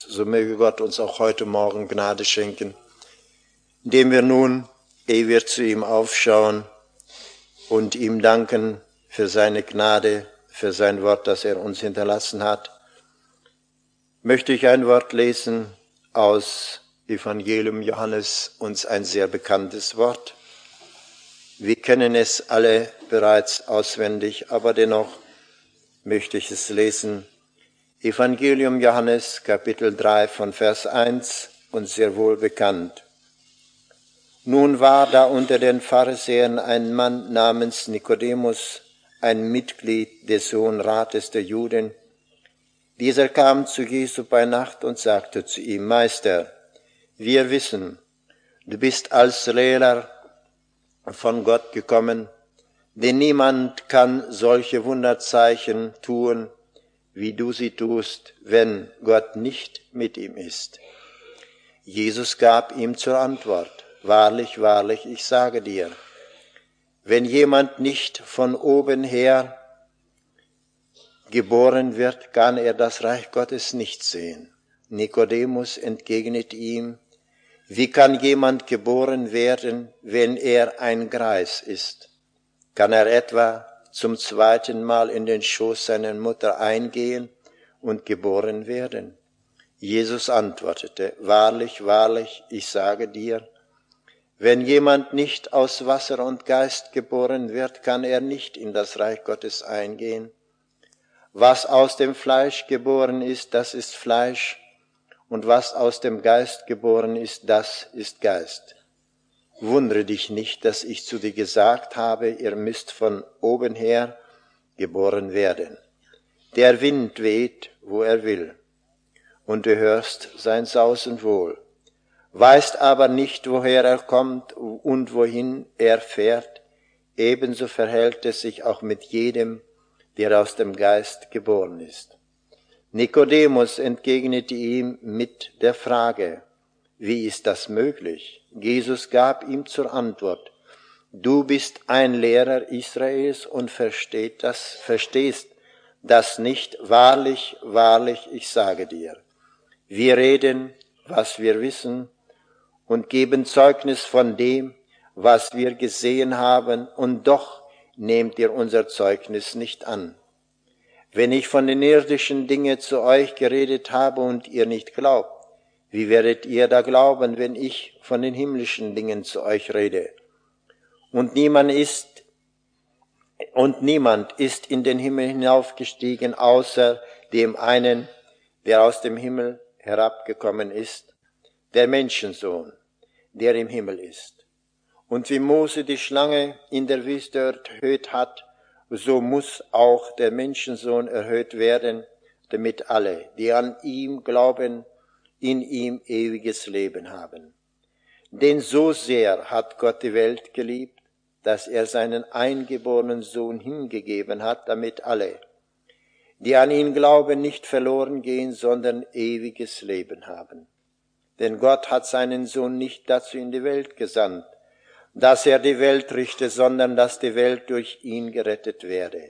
So möge Gott uns auch heute Morgen Gnade schenken, indem wir nun, ehe wir zu ihm aufschauen und ihm danken für seine Gnade, für sein Wort, das er uns hinterlassen hat, möchte ich ein Wort lesen aus Evangelium Johannes, uns ein sehr bekanntes Wort. Wir kennen es alle bereits auswendig, aber dennoch möchte ich es lesen. Evangelium Johannes, Kapitel 3 von Vers 1, uns sehr wohl bekannt. Nun war da unter den Pharisäern ein Mann namens Nikodemus, ein Mitglied des Hohen Rates der Juden. Dieser kam zu Jesu bei Nacht und sagte zu ihm: Meister, wir wissen, du bist als Lehrer von Gott gekommen, denn niemand kann solche Wunderzeichen tun, wie du sie tust, wenn Gott nicht mit ihm ist. Jesus gab ihm zur Antwort: Wahrlich, wahrlich, ich sage dir, wenn jemand nicht von oben her geboren wird, kann er das Reich Gottes nicht sehen. Nikodemus entgegnet ihm: Wie kann jemand geboren werden, wenn er ein Greis ist? Kann er etwa zum zweiten Mal in den Schoß seiner Mutter eingehen und geboren werden? Jesus antwortete: Wahrlich, wahrlich, ich sage dir, wenn jemand nicht aus Wasser und Geist geboren wird, kann er nicht in das Reich Gottes eingehen. Was aus dem Fleisch geboren ist, das ist Fleisch, und was aus dem Geist geboren ist, das ist Geist. Wundere dich nicht, dass ich zu dir gesagt habe, ihr müsst von oben her geboren werden. Der Wind weht, wo er will, und du hörst sein Sausen wohl, weißt aber nicht, woher er kommt und wohin er fährt. Ebenso verhält es sich auch mit jedem, der aus dem Geist geboren ist. Nikodemus entgegnete ihm mit der Frage: Wie ist das möglich? Jesus gab ihm zur Antwort: Du bist ein Lehrer Israels und verstehst das nicht. Wahrlich, wahrlich, ich sage dir. Wir reden, was wir wissen, und geben Zeugnis von dem, was wir gesehen haben, und doch nehmt ihr unser Zeugnis nicht an. Wenn ich von den irdischen Dingen zu euch geredet habe und ihr nicht glaubt, wie werdet ihr da glauben, wenn ich von den himmlischen Dingen zu euch rede? Und niemand ist in den Himmel hinaufgestiegen, außer dem einen, der aus dem Himmel herabgekommen ist, der Menschensohn, der im Himmel ist. Und wie Mose die Schlange in der Wüste erhöht hat, so muss auch der Menschensohn erhöht werden, damit alle, die an ihm glauben, in ihm ewiges Leben haben. Denn so sehr hat Gott die Welt geliebt, dass er seinen eingeborenen Sohn hingegeben hat, damit alle, die an ihn glauben, nicht verloren gehen, sondern ewiges Leben haben. Denn Gott hat seinen Sohn nicht dazu in die Welt gesandt, dass er die Welt richte, sondern dass die Welt durch ihn gerettet werde.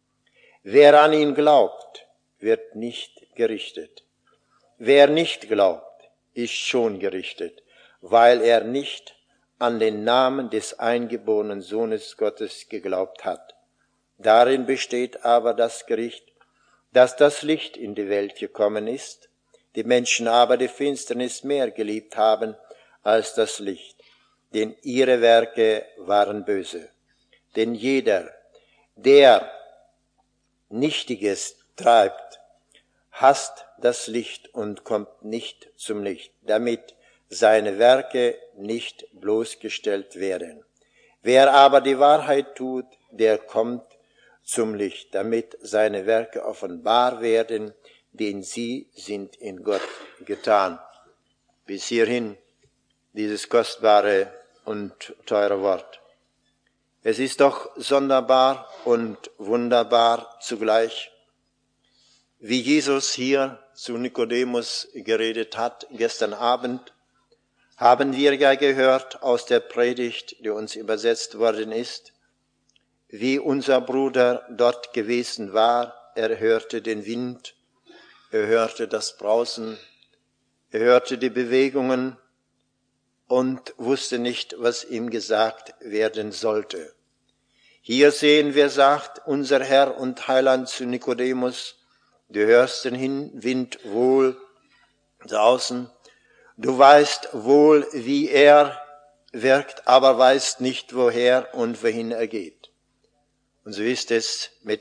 Wer an ihn glaubt, wird nicht gerichtet. Wer nicht glaubt, ist schon gerichtet, weil er nicht an den Namen des eingeborenen Sohnes Gottes geglaubt hat. Darin besteht aber das Gericht, dass das Licht in die Welt gekommen ist, die Menschen aber die Finsternis mehr geliebt haben als das Licht, denn ihre Werke waren böse. Denn jeder, der Nichtiges treibt, hasst das Licht und kommt nicht zum Licht, damit seine Werke nicht bloßgestellt werden. Wer aber die Wahrheit tut, der kommt zum Licht, damit seine Werke offenbar werden, denn sie sind in Gott getan. Bis hierhin dieses kostbare und teure Wort. Es ist doch sonderbar und wunderbar zugleich, wie Jesus hier zu Nikodemus geredet hat. Gestern Abend haben wir ja gehört aus der Predigt, die uns übersetzt worden ist, wie unser Bruder dort gewesen war. Er hörte den Wind, er hörte das Brausen Er hörte die Bewegungen und wusste nicht, was ihm gesagt werden sollte. Hier sehen wir, sagt unser Herr und Heiland zu Nikodemus, du hörst den Wind wohl draußen, du weißt wohl, wie er wirkt, aber weißt nicht, woher und wohin er geht. Und so ist es mit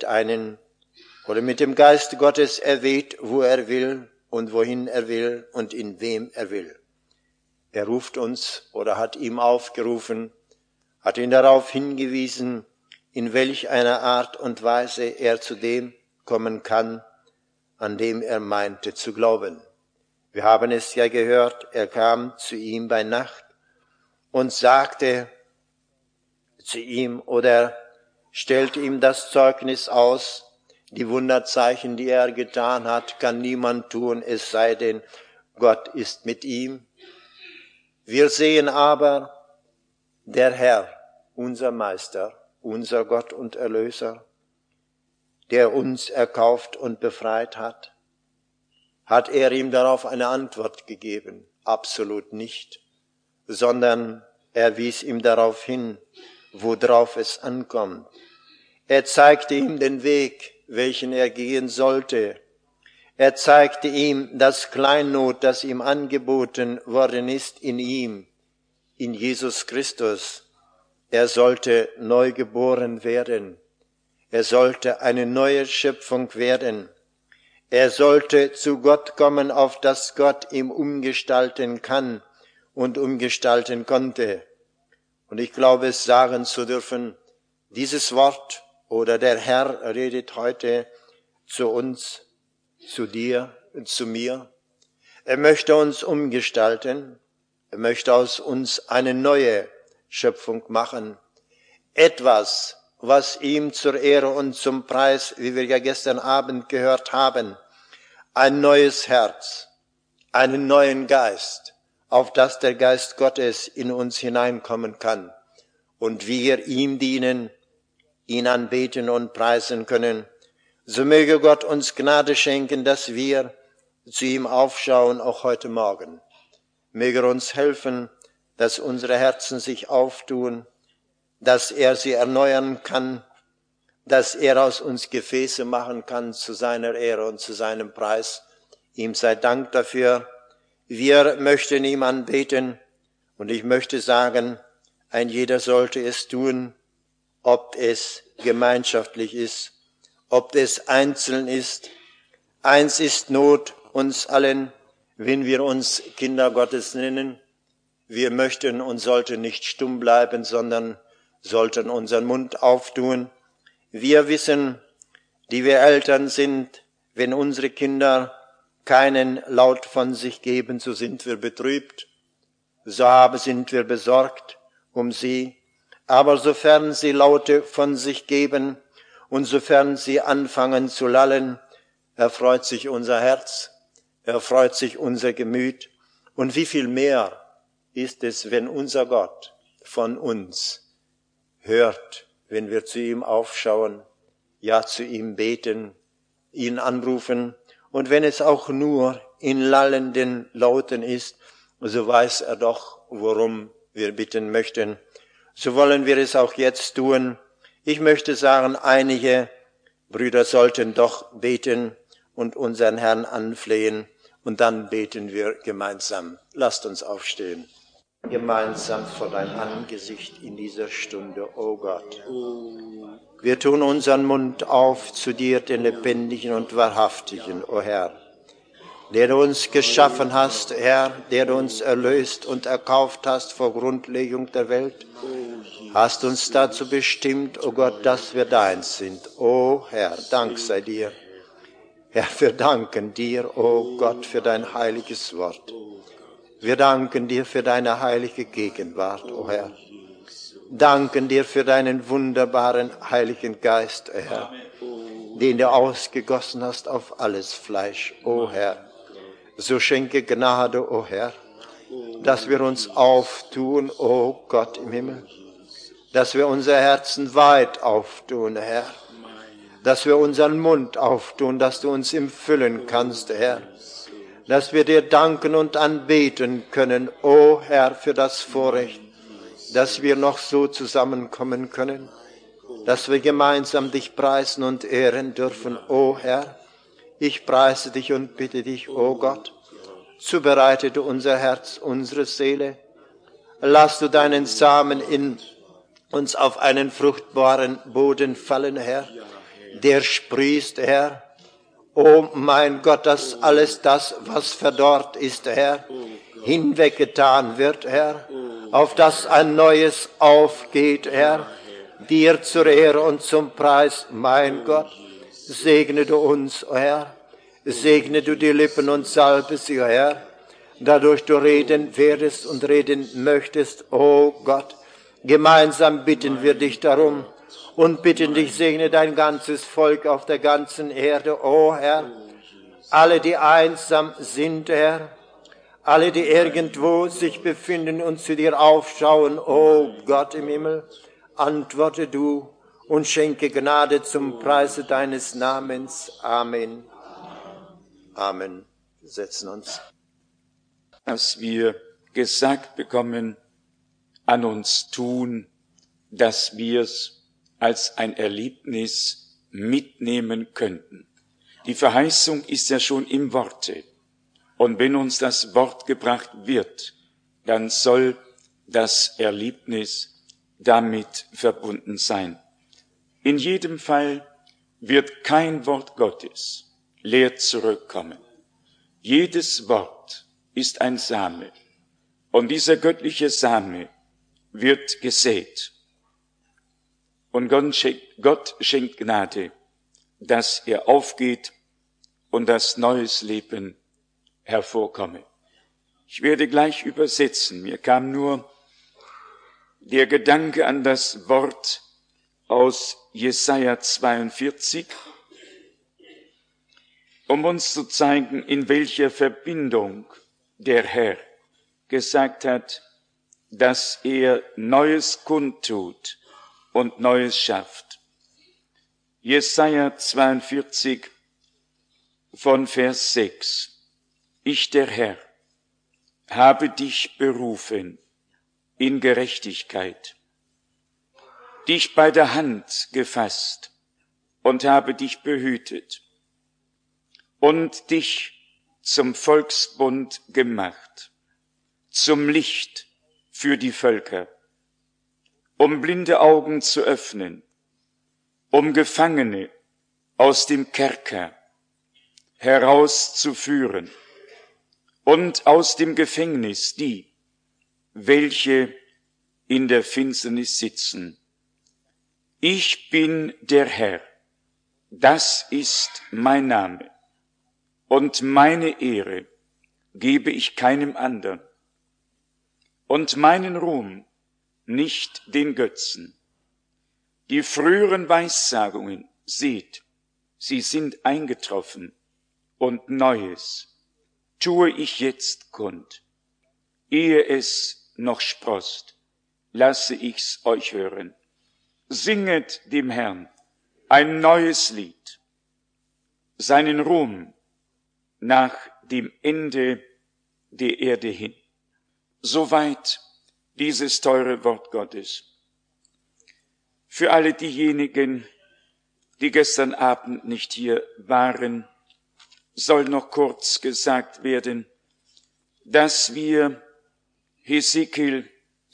dem Geist Gottes, er weht, wo er will und wohin er will und in wem er will. Er ruft uns oder hat ihm aufgerufen, hat ihn darauf hingewiesen, in welch einer Art und Weise er zu dem kommen kann, an dem er meinte zu glauben. Wir haben es ja gehört, er kam zu ihm bei Nacht und sagte zu ihm oder stellte ihm das Zeugnis aus, die Wunderzeichen, die er getan hat, kann niemand tun, es sei denn, Gott ist mit ihm. Wir sehen aber, der Herr, unser Meister, unser Gott und Erlöser, der uns erkauft und befreit hat, hat er ihm darauf eine Antwort gegeben? Absolut nicht, sondern er wies ihm darauf hin, worauf es ankommt. Er zeigte ihm den Weg, welchen er gehen sollte. Er zeigte ihm das Kleinod, das ihm angeboten worden ist in ihm, in Jesus Christus. Er sollte neu geboren werden. Er sollte eine neue Schöpfung werden. Er sollte zu Gott kommen, auf das Gott ihm umgestalten kann und umgestalten konnte. Und ich glaube, es sagen zu dürfen, dieses Wort oder der Herr redet heute zu uns, zu dir und zu mir. Er möchte uns umgestalten. Er möchte aus uns eine neue Schöpfung machen. Etwas, was ihm zur Ehre und zum Preis, wie wir ja gestern Abend gehört haben, ein neues Herz, einen neuen Geist, auf das der Geist Gottes in uns hineinkommen kann und wir ihm dienen, ihn anbeten und preisen können. So möge Gott uns Gnade schenken, dass wir zu ihm aufschauen, auch heute Morgen. Möge er uns helfen, dass unsere Herzen sich auftun, dass er sie erneuern kann, dass er aus uns Gefäße machen kann zu seiner Ehre und zu seinem Preis. Ihm sei Dank dafür. Wir möchten ihm anbeten und ich möchte sagen, ein jeder sollte es tun, ob es gemeinschaftlich ist, ob es einzeln ist. Eins ist Not uns allen, wenn wir uns Kinder Gottes nennen. Wir möchten und sollten nicht stumm bleiben, sondern sollten unseren Mund auftun. Wir wissen, die wir Eltern sind, wenn unsere Kinder keinen Laut von sich geben, so sind wir betrübt, sind wir besorgt um sie. Aber sofern sie Laute von sich geben und sofern sie anfangen zu lallen, erfreut sich unser Herz, erfreut sich unser Gemüt. Und wie viel mehr ist es, wenn unser Gott von uns hört, wenn wir zu ihm aufschauen, ja zu ihm beten, ihn anrufen. Und wenn es auch nur in lallenden Lauten ist, so weiß er doch, worum wir bitten möchten. So wollen wir es auch jetzt tun. Ich möchte sagen, einige Brüder sollten doch beten und unseren Herrn anflehen. Und dann beten wir gemeinsam. Lasst uns aufstehen. Gemeinsam vor dein Angesicht in dieser Stunde, o Gott. Wir tun unseren Mund auf zu dir, den Lebendigen und Wahrhaftigen, o Herr, der du uns geschaffen hast, Herr, der du uns erlöst und erkauft hast vor Grundlegung der Welt, hast uns dazu bestimmt, o Gott, dass wir deins sind. O Herr, Dank sei dir. Herr, wir danken dir, o Gott, für dein heiliges Wort. Wir danken dir für deine heilige Gegenwart, o Herr. Danken dir für deinen wunderbaren Heiligen Geist, o Herr, den du ausgegossen hast auf alles Fleisch, o Herr. So schenke Gnade, o Herr, dass wir uns auftun, o Gott im Himmel, dass wir unser Herzen weit auftun, Herr, dass wir unseren Mund auftun, dass du uns im Füllen kannst, Herr, dass wir dir danken und anbeten können, o Herr, für das Vorrecht, dass wir noch so zusammenkommen können, dass wir gemeinsam dich preisen und ehren dürfen, o Herr. Ich preise dich und bitte dich, o Gott, zubereite du unser Herz, unsere Seele. Lass du deinen Samen in uns auf einen fruchtbaren Boden fallen, Herr, der sprießt, Herr. O mein Gott, dass alles das, was verdorrt ist, Herr, hinweggetan wird, Herr, auf das ein Neues aufgeht, Herr, dir zur Ehre und zum Preis, mein Gott. Segne du uns, o Herr, segne du die Lippen und salbe sie, o Herr, dadurch du reden werdest und reden möchtest, o Gott. Gemeinsam bitten wir dich darum und bitten dich, segne dein ganzes Volk auf der ganzen Erde, o Herr. Alle, die einsam sind, Herr, alle, die irgendwo sich befinden und zu dir aufschauen, o Gott im Himmel, antworte du und schenke Gnade zum Preise deines Namens. Amen. Amen. Wir setzen uns. Dass wir gesagt bekommen, an uns tun, dass wir es als ein Erlebnis mitnehmen könnten. Die Verheißung ist ja schon im Worte. Und wenn uns das Wort gebracht wird, dann soll das Erlebnis damit verbunden sein. In jedem Fall wird kein Wort Gottes leer zurückkommen. Jedes Wort ist ein Same. Und dieser göttliche Same wird gesät. Und Gott schenkt Gnade, dass er aufgeht und das neues Leben hervorkomme. Ich werde gleich übersetzen. Mir kam nur der Gedanke an das Wort aus Jesaja 42, um uns zu zeigen, in welcher Verbindung der Herr gesagt hat, dass er Neues kundtut und Neues schafft. Jesaja 42 von Vers 6. Ich, der Herr, habe dich berufen in Gerechtigkeit, dich bei der Hand gefasst und habe dich behütet und dich zum Volksbund gemacht, zum Licht für die Völker, um blinde Augen zu öffnen, um Gefangene aus dem Kerker herauszuführen und aus dem Gefängnis die, welche in der Finsternis sitzen. Ich bin der Herr, das ist mein Name, und meine Ehre gebe ich keinem anderen, und meinen Ruhm nicht den Götzen. Die früheren Weissagungen, seht, sie sind eingetroffen, und Neues tue ich jetzt kund. Ehe es noch sproßt, lasse ich's euch hören. Singet dem Herrn ein neues Lied, seinen Ruhm nach dem Ende der Erde hin. Soweit dieses teure Wort Gottes. Für alle diejenigen, die gestern Abend nicht hier waren, soll noch kurz gesagt werden, dass wir Hesekiel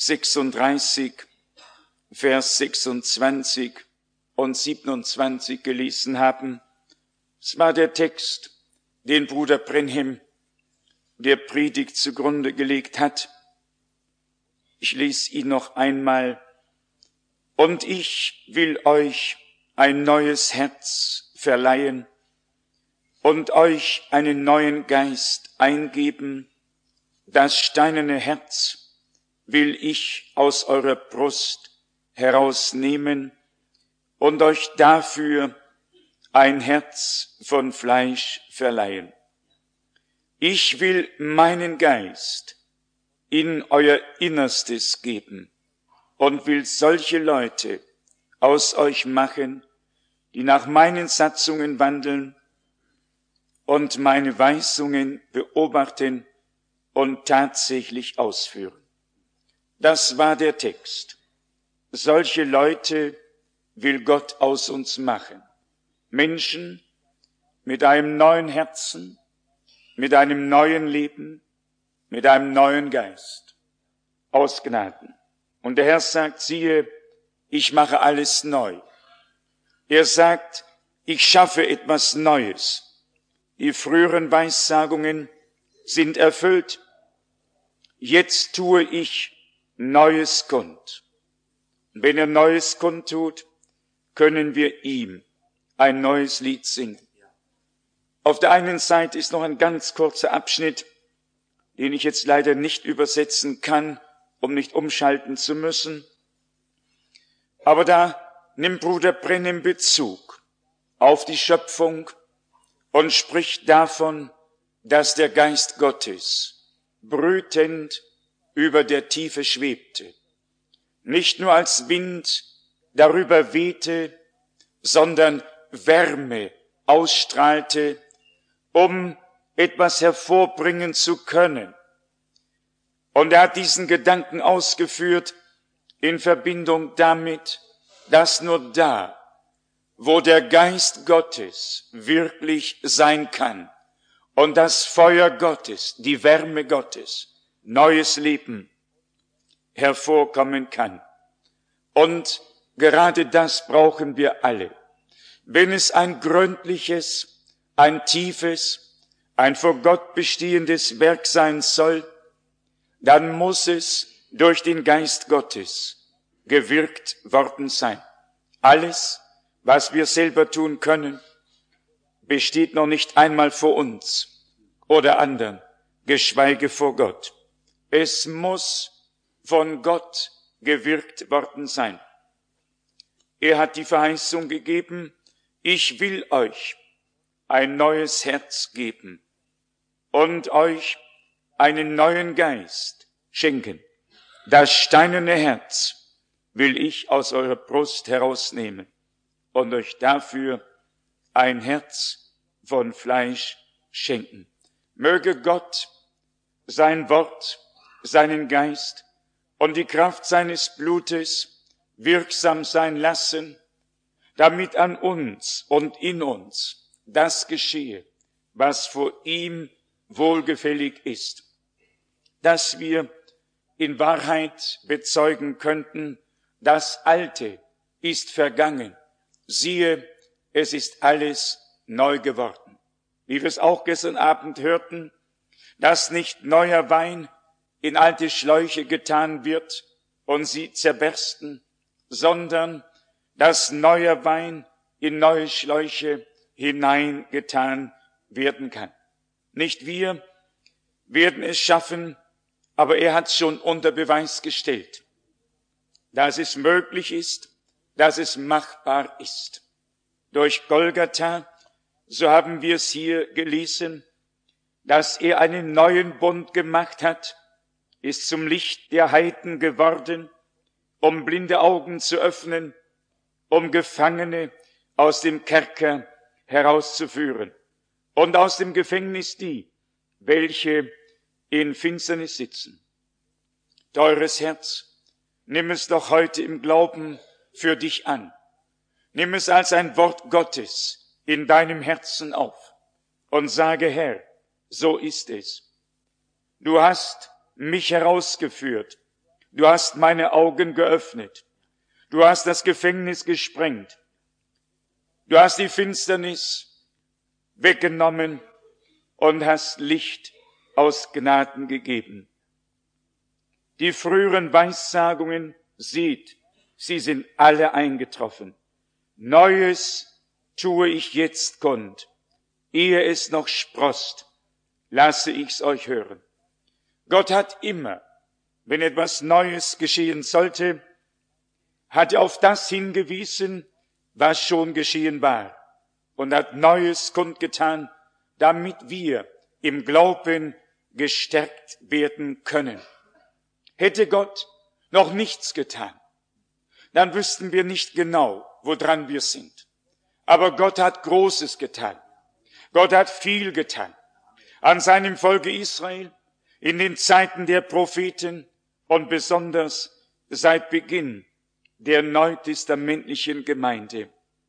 36, Vers 26 und 27 gelesen haben. Es war der Text, den Bruder Brenhem der Predigt zugrunde gelegt hat. Ich lese ihn noch einmal. Und ich will euch ein neues Herz verleihen und euch einen neuen Geist eingeben. Das steinerne Herz will ich aus eurer Brust herausnehmen und euch dafür ein Herz von Fleisch verleihen. Ich will meinen Geist in euer Innerstes geben und will solche Leute aus euch machen, die nach meinen Satzungen wandeln und meine Weisungen beobachten und tatsächlich ausführen. Das war der Text. Solche Leute will Gott aus uns machen. Menschen mit einem neuen Herzen, mit einem neuen Leben, mit einem neuen Geist. Aus Gnaden. Und der Herr sagt, siehe, ich mache alles neu. Er sagt, ich schaffe etwas Neues. Die früheren Weissagungen sind erfüllt. Jetzt tue ich Neues kund. Und wenn er Neues kundtut, können wir ihm ein neues Lied singen. Auf der einen Seite ist noch ein ganz kurzer Abschnitt, den ich jetzt leider nicht übersetzen kann, um nicht umschalten zu müssen. Aber da nimmt Bruder Brennem Bezug auf die Schöpfung und spricht davon, dass der Geist Gottes brütend über der Tiefe schwebte. Nicht nur als Wind darüber wehte, sondern Wärme ausstrahlte, um etwas hervorbringen zu können. Und er hat diesen Gedanken ausgeführt in Verbindung damit, dass nur da, wo der Geist Gottes wirklich sein kann und das Feuer Gottes, die Wärme Gottes, neues Leben hervorkommen kann. Und gerade das brauchen wir alle. Wenn es ein gründliches, ein tiefes, ein vor Gott bestehendes Werk sein soll, dann muss es durch den Geist Gottes gewirkt worden sein. Alles, was wir selber tun können, besteht noch nicht einmal vor uns oder anderen, geschweige vor Gott. Es muss von Gott gewirkt worden sein. Er hat die Verheißung gegeben, ich will euch ein neues Herz geben und euch einen neuen Geist schenken. Das steinerne Herz will ich aus eurer Brust herausnehmen und euch dafür ein Herz von Fleisch schenken. Möge Gott sein Wort, seinen Geist und die Kraft seines Blutes wirksam sein lassen, damit an uns und in uns das geschehe, was vor ihm wohlgefällig ist, dass wir in Wahrheit bezeugen könnten, das Alte ist vergangen, siehe, es ist alles neu geworden. Wie wir es auch gestern Abend hörten, dass nicht neuer Wein in alte Schläuche getan wird und sie zerbersten, sondern dass neuer Wein in neue Schläuche hineingetan werden kann. Nicht wir werden es schaffen, aber er hat schon unter Beweis gestellt, dass es möglich ist, dass es machbar ist. Durch Golgatha, so haben wir es hier gelesen, dass er einen neuen Bund gemacht hat, ist zum Licht der Heiden geworden, um blinde Augen zu öffnen, um Gefangene aus dem Kerker herauszuführen und aus dem Gefängnis die, welche in Finsternis sitzen. Teures Herz, nimm es doch heute im Glauben für dich an. Nimm es als ein Wort Gottes in deinem Herzen auf und sage, Herr, so ist es. Du hast mich herausgeführt. Du hast meine Augen geöffnet. Du hast das Gefängnis gesprengt. Du hast die Finsternis weggenommen und hast Licht aus Gnaden gegeben. Die früheren Weissagungen, seht, sie sind alle eingetroffen. Neues tue ich jetzt kund. Ehe es noch sproßt, lasse ich's euch hören. Gott hat immer, wenn etwas Neues geschehen sollte, hat er auf das hingewiesen, was schon geschehen war, und hat Neues kundgetan, damit wir im Glauben gestärkt werden können. Hätte Gott noch nichts getan, dann wüssten wir nicht genau, woran wir sind. Aber Gott hat Großes getan. Gott hat viel getan an seinem Volke Israel in den Zeiten der Propheten und besonders seit Beginn der neutestamentlichen Gemeinde.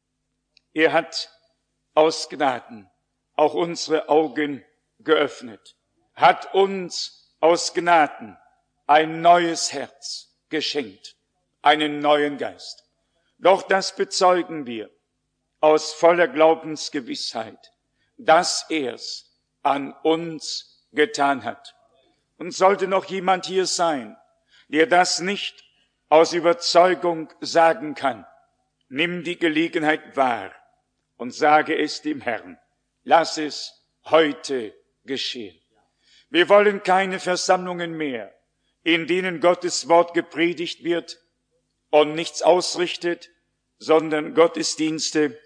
Er hat aus Gnaden auch unsere Augen geöffnet, hat uns aus Gnaden ein neues Herz geschenkt, einen neuen Geist. Doch das bezeugen wir aus voller Glaubensgewissheit, dass er's an uns getan hat. Und sollte noch jemand hier sein, der das nicht aus Überzeugung sagen kann, nimm die Gelegenheit wahr und sage es dem Herrn. Lass es heute geschehen. Wir wollen keine Versammlungen mehr, in denen Gottes Wort gepredigt wird und nichts ausrichtet, sondern Gottesdienste,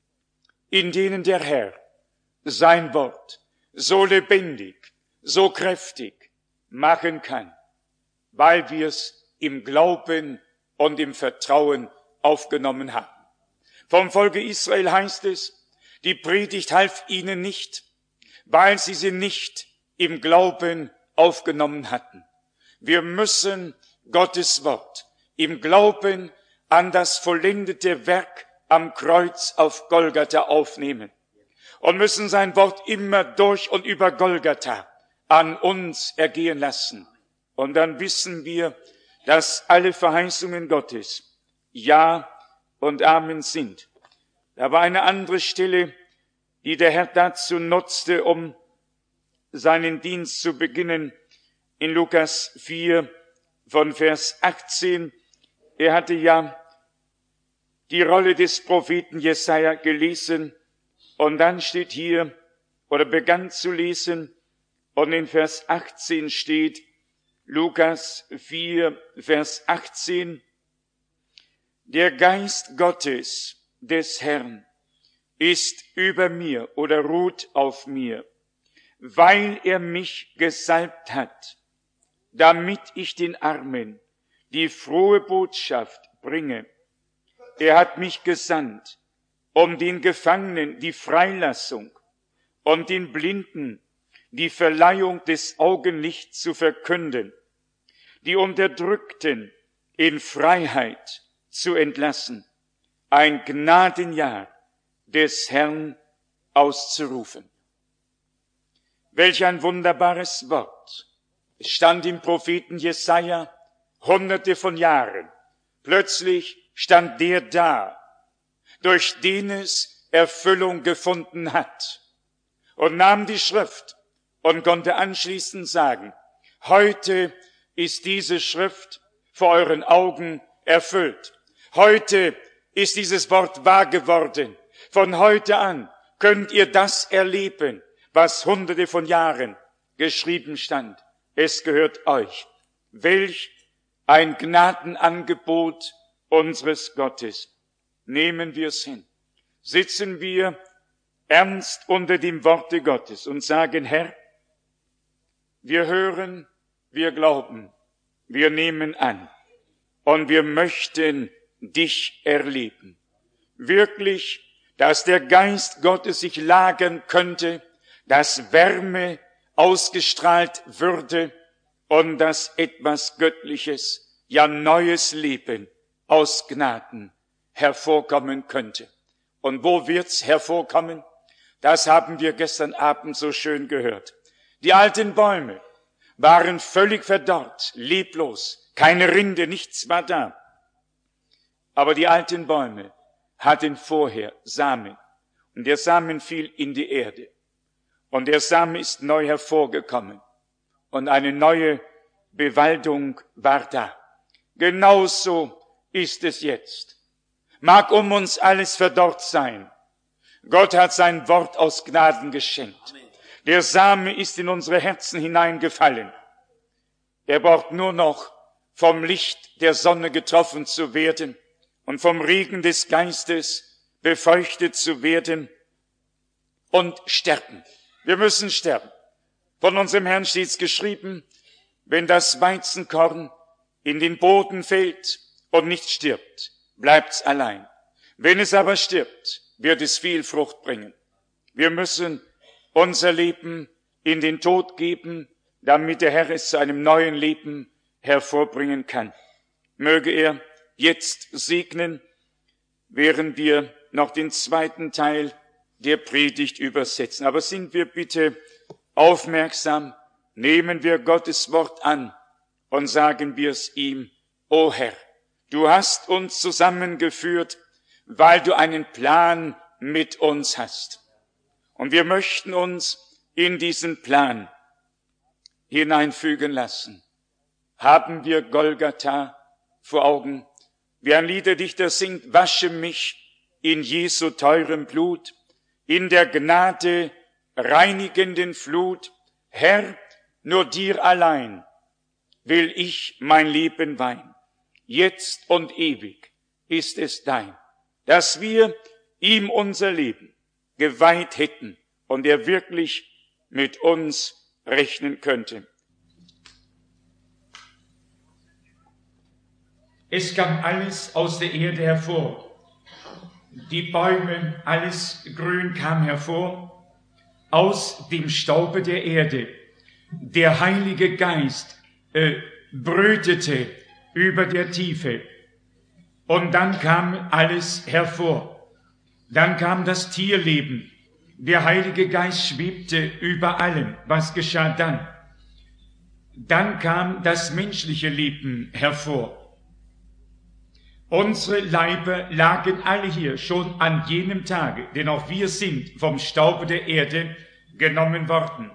in denen der Herr sein Wort so lebendig, so kräftig machen kann, weil wir es im Glauben und im Vertrauen aufgenommen haben. Vom Volke Israel heißt es, die Predigt half ihnen nicht, weil sie nicht im Glauben aufgenommen hatten. Wir müssen Gottes Wort im Glauben an das vollendete Werk am Kreuz auf Golgatha aufnehmen und müssen sein Wort immer durch und über Golgatha an uns ergehen lassen. Und dann wissen wir, dass alle Verheißungen Gottes Ja und Amen sind. Da war eine andere Stelle, die der Herr dazu nutzte, um seinen Dienst zu beginnen, in Lukas 4 von Vers 18. Er hatte ja die Rolle des Propheten Jesaja gelesen und dann steht hier, oder begann zu lesen, und in Vers 18 steht, Lukas 4, Vers 18, der Geist Gottes des Herrn ist über mir oder ruht auf mir, weil er mich gesalbt hat, damit ich den Armen die frohe Botschaft bringe. Er hat mich gesandt, um den Gefangenen die Freilassung und den Blinden die Verleihung des Augenlichts zu verkünden, die Unterdrückten in Freiheit zu entlassen, ein Gnadenjahr des Herrn auszurufen. Welch ein wunderbares Wort. Es stand im Propheten Jesaja hunderte von Jahren. Plötzlich stand der da, durch den es Erfüllung gefunden hat, und nahm die Schrift und konnte anschließend sagen, heute ist diese Schrift vor euren Augen erfüllt. Heute ist dieses Wort wahr geworden. Von heute an könnt ihr das erleben, was hunderte von Jahren geschrieben stand. Es gehört euch. Welch ein Gnadenangebot unseres Gottes. Nehmen wir es hin. Sitzen wir ernst unter dem Worte Gottes und sagen, Herr, wir hören, wir glauben, wir nehmen an und wir möchten dich erleben. Wirklich, dass der Geist Gottes sich lagern könnte, dass Wärme ausgestrahlt würde und dass etwas Göttliches, ja neues Leben aus Gnaden hervorkommen könnte. Und wo wird's hervorkommen? Das haben wir gestern Abend so schön gehört. Die alten Bäume waren völlig verdorrt, leblos, keine Rinde, nichts war da. Aber die alten Bäume hatten vorher Samen. Und der Samen fiel in die Erde. Und der Same ist neu hervorgekommen. Und eine neue Bewaldung war da. Genauso ist es jetzt. Mag um uns alles verdorrt sein. Gott hat sein Wort aus Gnaden geschenkt. Der Same ist in unsere Herzen hineingefallen. Er braucht nur noch vom Licht der Sonne getroffen zu werden und vom Regen des Geistes befeuchtet zu werden und sterben. Wir müssen sterben. Von unserem Herrn steht's geschrieben, wenn das Weizenkorn in den Boden fällt und nicht stirbt, bleibt's allein. Wenn es aber stirbt, wird es viel Frucht bringen. Wir müssen unser Leben in den Tod geben, damit der Herr es zu einem neuen Leben hervorbringen kann. Möge er jetzt segnen, während wir noch den zweiten Teil der Predigt übersetzen. Aber sind wir bitte aufmerksam, nehmen wir Gottes Wort an und sagen wir es ihm: O Herr, du hast uns zusammengeführt, weil du einen Plan mit uns hast. Und wir möchten uns in diesen Plan hineinfügen lassen. Haben wir Golgatha vor Augen? Wie ein Liederdichter singt: Wasche mich in Jesu teurem Blut, in der Gnade reinigenden Flut. Herr, nur dir allein will ich mein Leben weihen. Jetzt und ewig ist es dein, dass wir ihm unser Leben geweiht hätten und er wirklich mit uns rechnen könnte. Es kam alles aus der Erde hervor. Die Bäume, alles Grün kam hervor aus dem Staube der Erde. Der Heilige Geist brütete über der Tiefe. Und dann kam alles hervor. Dann kam das Tierleben. Der Heilige Geist schwebte über allem. Was geschah dann? Dann kam das menschliche Leben hervor. Unsere Leiber lagen alle hier schon an jenem Tage, denn auch wir sind vom Staube der Erde genommen worden.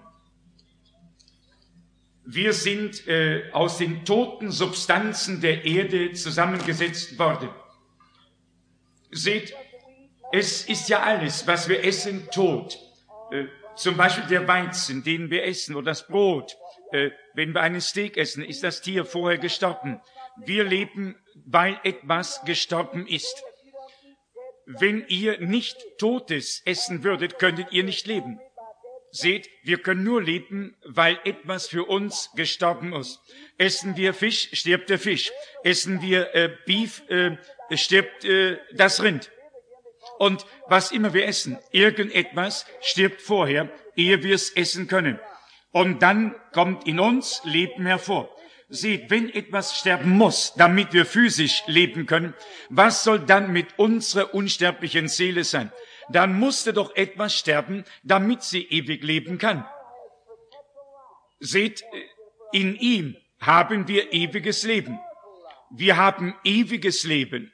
Wir sind aus den toten Substanzen der Erde zusammengesetzt worden. Seht, es ist ja alles, was wir essen, tot. Zum Beispiel der Weizen, den wir essen, oder das Brot. Wenn wir einen Steak essen, ist das Tier vorher gestorben. Wir leben, weil etwas gestorben ist. Wenn ihr nicht Totes essen würdet, könntet ihr nicht leben. Seht, wir können nur leben, weil etwas für uns gestorben ist. Essen wir Fisch, stirbt der Fisch. Essen wir Beef, stirbt das Rind. Und was immer wir essen, irgendetwas stirbt vorher, ehe wir es essen können. Und dann kommt in uns Leben hervor. Seht, wenn etwas sterben muss, damit wir physisch leben können, was soll dann mit unserer unsterblichen Seele sein? Dann musste doch etwas sterben, damit sie ewig leben kann. Seht, in ihm haben wir ewiges Leben. Wir haben ewiges Leben.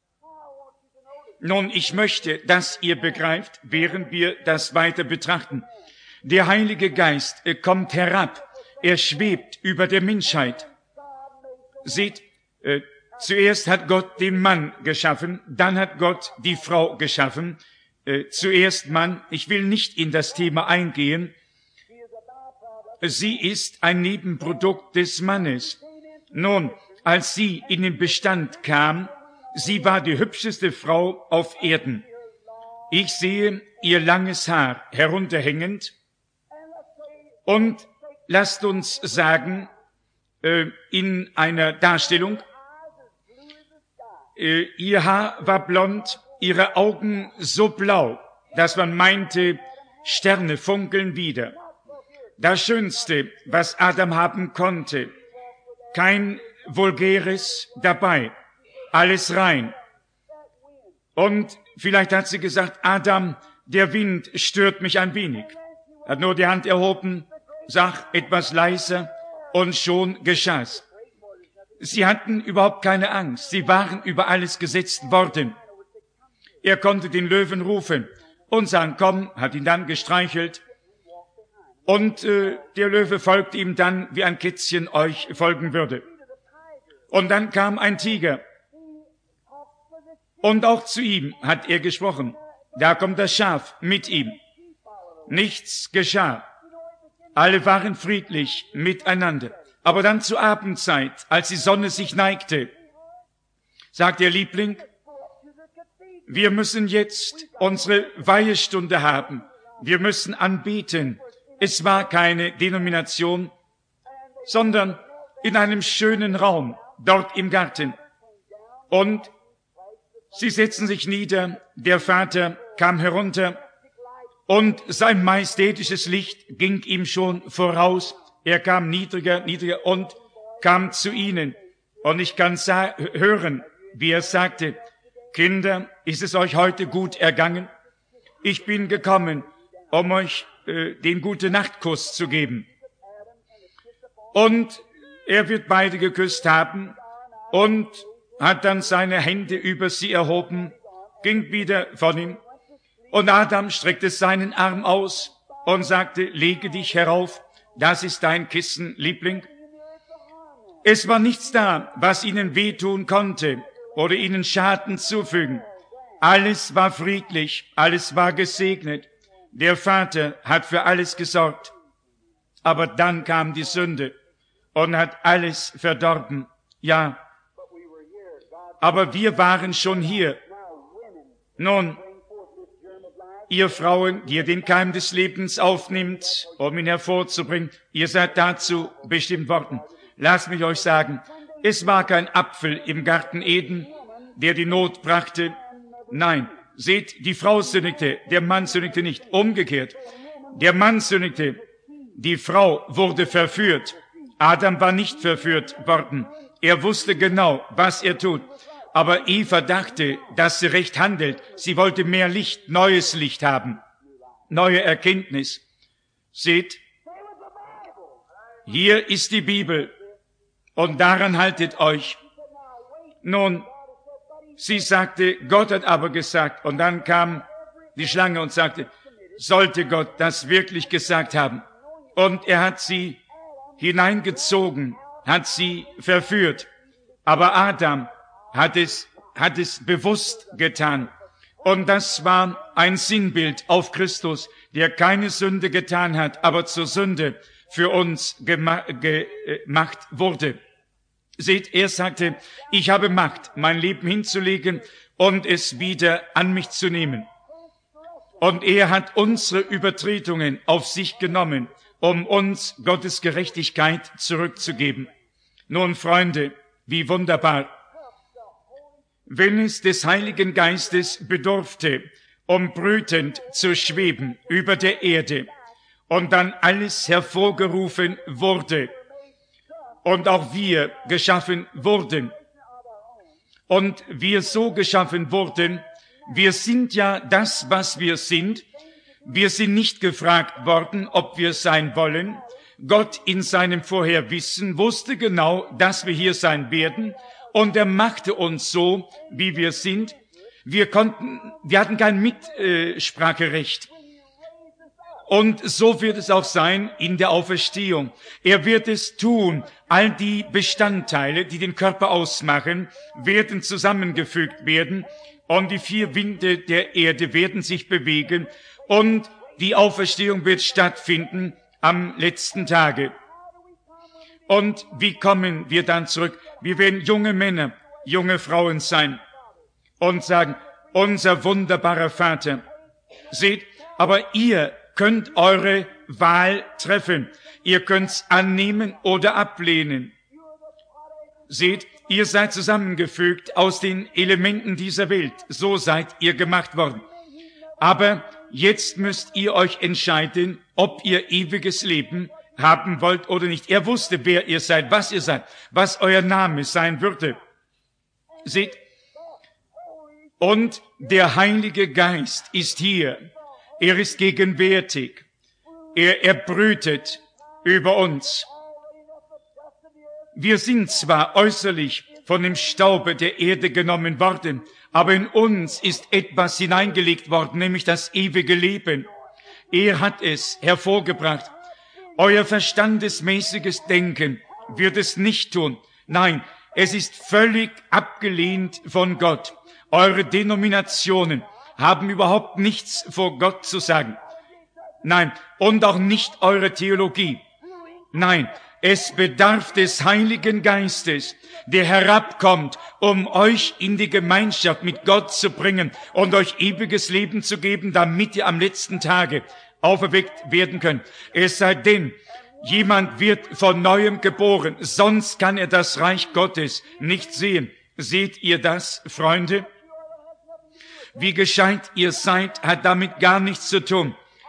Nun, ich möchte, dass ihr begreift, während wir das weiter betrachten. Der Heilige Geist kommt herab. Er schwebt über der Menschheit. Seht, zuerst hat Gott den Mann geschaffen, dann hat Gott die Frau geschaffen. Zuerst Mann, ich will nicht in das Thema eingehen. Sie ist ein Nebenprodukt des Mannes. Nun, als sie in den Bestand kam, sie war die hübscheste Frau auf Erden. Ich sehe ihr langes Haar herunterhängend. Und lasst uns sagen, in einer Darstellung, ihr Haar war blond, ihre Augen so blau, dass man meinte, Sterne funkeln wieder. Das Schönste, was Adam haben konnte, kein Vulgäres dabei, alles rein. Und vielleicht hat sie gesagt, Adam, der Wind stört mich ein wenig. Hat nur die Hand erhoben, sag etwas leiser und schon geschah's. Sie hatten überhaupt keine Angst, sie waren über alles gesetzt worden. Er konnte den Löwen rufen und sagen, komm, hat ihn dann gestreichelt. Und der Löwe folgte ihm dann, wie ein Kätzchen euch folgen würde. Und dann kam ein Tiger. Und auch zu ihm hat er gesprochen. Da kommt das Schaf mit ihm. Nichts geschah. Alle waren friedlich miteinander. Aber dann zur Abendzeit, als die Sonne sich neigte, sagt der Liebling, wir müssen jetzt unsere Weihestunde haben. Wir müssen anbeten. Es war keine Denomination, sondern in einem schönen Raum, dort im Garten. Und sie setzten sich nieder, der Vater kam herunter und sein majestätisches Licht ging ihm schon voraus. Er kam niedriger und kam zu ihnen. Und ich kann hören, wie er sagte, Kinder, ist es euch heute gut ergangen? Ich bin gekommen, um euch den Gute-Nacht-Kuss zu geben. Und er wird beide geküsst haben und hat dann seine Hände über sie erhoben, ging wieder von ihm. Und Adam streckte seinen Arm aus und sagte, lege dich herauf, das ist dein Kissen, Liebling. Es war nichts da, was ihnen wehtun konnte oder ihnen Schaden zufügen. Alles war friedlich, alles war gesegnet. Der Vater hat für alles gesorgt. Aber dann kam die Sünde und hat alles verdorben. Ja, aber wir waren schon hier. Nun, ihr Frauen, die ihr den Keim des Lebens aufnimmt, um ihn hervorzubringen, ihr seid dazu bestimmt worden. Lasst mich euch sagen, es war kein Apfel im Garten Eden, der die Not brachte. Nein, seht, die Frau sündigte, der Mann sündigte nicht. Umgekehrt, der Mann sündigte, die Frau wurde verführt. Adam war nicht verführt worden. Er wusste genau, was er tut. Aber Eva dachte, dass sie recht handelt. Sie wollte mehr Licht, neues Licht haben, neue Erkenntnis. Seht, hier ist die Bibel und daran haltet euch. Nun, sie sagte, Gott hat aber gesagt, und dann kam die Schlange und sagte, sollte Gott das wirklich gesagt haben? Und er hat sie hineingezogen, hat sie verführt. Aber Adam hat es bewusst getan. Und das war ein Sinnbild auf Christus, der keine Sünde getan hat, aber zur Sünde für uns gemacht wurde. Seht, er sagte, ich habe Macht, mein Leben hinzulegen und es wieder an mich zu nehmen. Und er hat unsere Übertretungen auf sich genommen, um uns Gottes Gerechtigkeit zurückzugeben. Nun, Freunde, wie wunderbar. Wenn es des Heiligen Geistes bedurfte, um brütend zu schweben über der Erde und dann alles hervorgerufen wurde und auch wir geschaffen wurden und wir so geschaffen wurden, wir sind ja das, was wir sind. Wir sind nicht gefragt worden, ob wir sein wollen. Gott in seinem Vorherwissen wusste genau, dass wir hier sein werden. Und er machte uns so, wie wir sind. Wir hatten kein Mitspracherecht. Und so wird es auch sein in der Auferstehung. Er wird es tun. All die Bestandteile, die den Körper ausmachen, werden zusammengefügt werden. Und die 4 Winde der Erde werden sich bewegen. Und die Auferstehung wird stattfinden am letzten Tage. Und wie kommen wir dann zurück? Wir werden junge Männer, junge Frauen sein und sagen, unser wunderbarer Vater. Seht, aber ihr könnt eure Wahl treffen. Ihr könnt's annehmen oder ablehnen. Seht, ihr seid zusammengefügt aus den Elementen dieser Welt. So seid ihr gemacht worden. Aber jetzt müsst ihr euch entscheiden, ob ihr ewiges Leben haben wollt oder nicht. Er wusste, wer ihr seid, was euer Name sein würde. Seht, und der Heilige Geist ist hier. Er ist gegenwärtig. Er brütet über uns. Wir sind zwar äußerlich von dem Staube der Erde genommen worden, aber in uns ist etwas hineingelegt worden, nämlich das ewige Leben. Er hat es hervorgebracht. Euer verstandesmäßiges Denken wird es nicht tun. Nein, es ist völlig abgelehnt von Gott. Eure Denominationen haben überhaupt nichts vor Gott zu sagen. Nein, und auch nicht eure Theologie. Nein, es bedarf des Heiligen Geistes, der herabkommt, um euch in die Gemeinschaft mit Gott zu bringen und euch ewiges Leben zu geben, damit ihr am letzten Tage auferweckt werden könnt. Es sei denn, jemand wird von Neuem geboren, sonst kann er das Reich Gottes nicht sehen. Seht ihr das, Freunde? Wie gescheit ihr seid, hat damit gar nichts zu tun.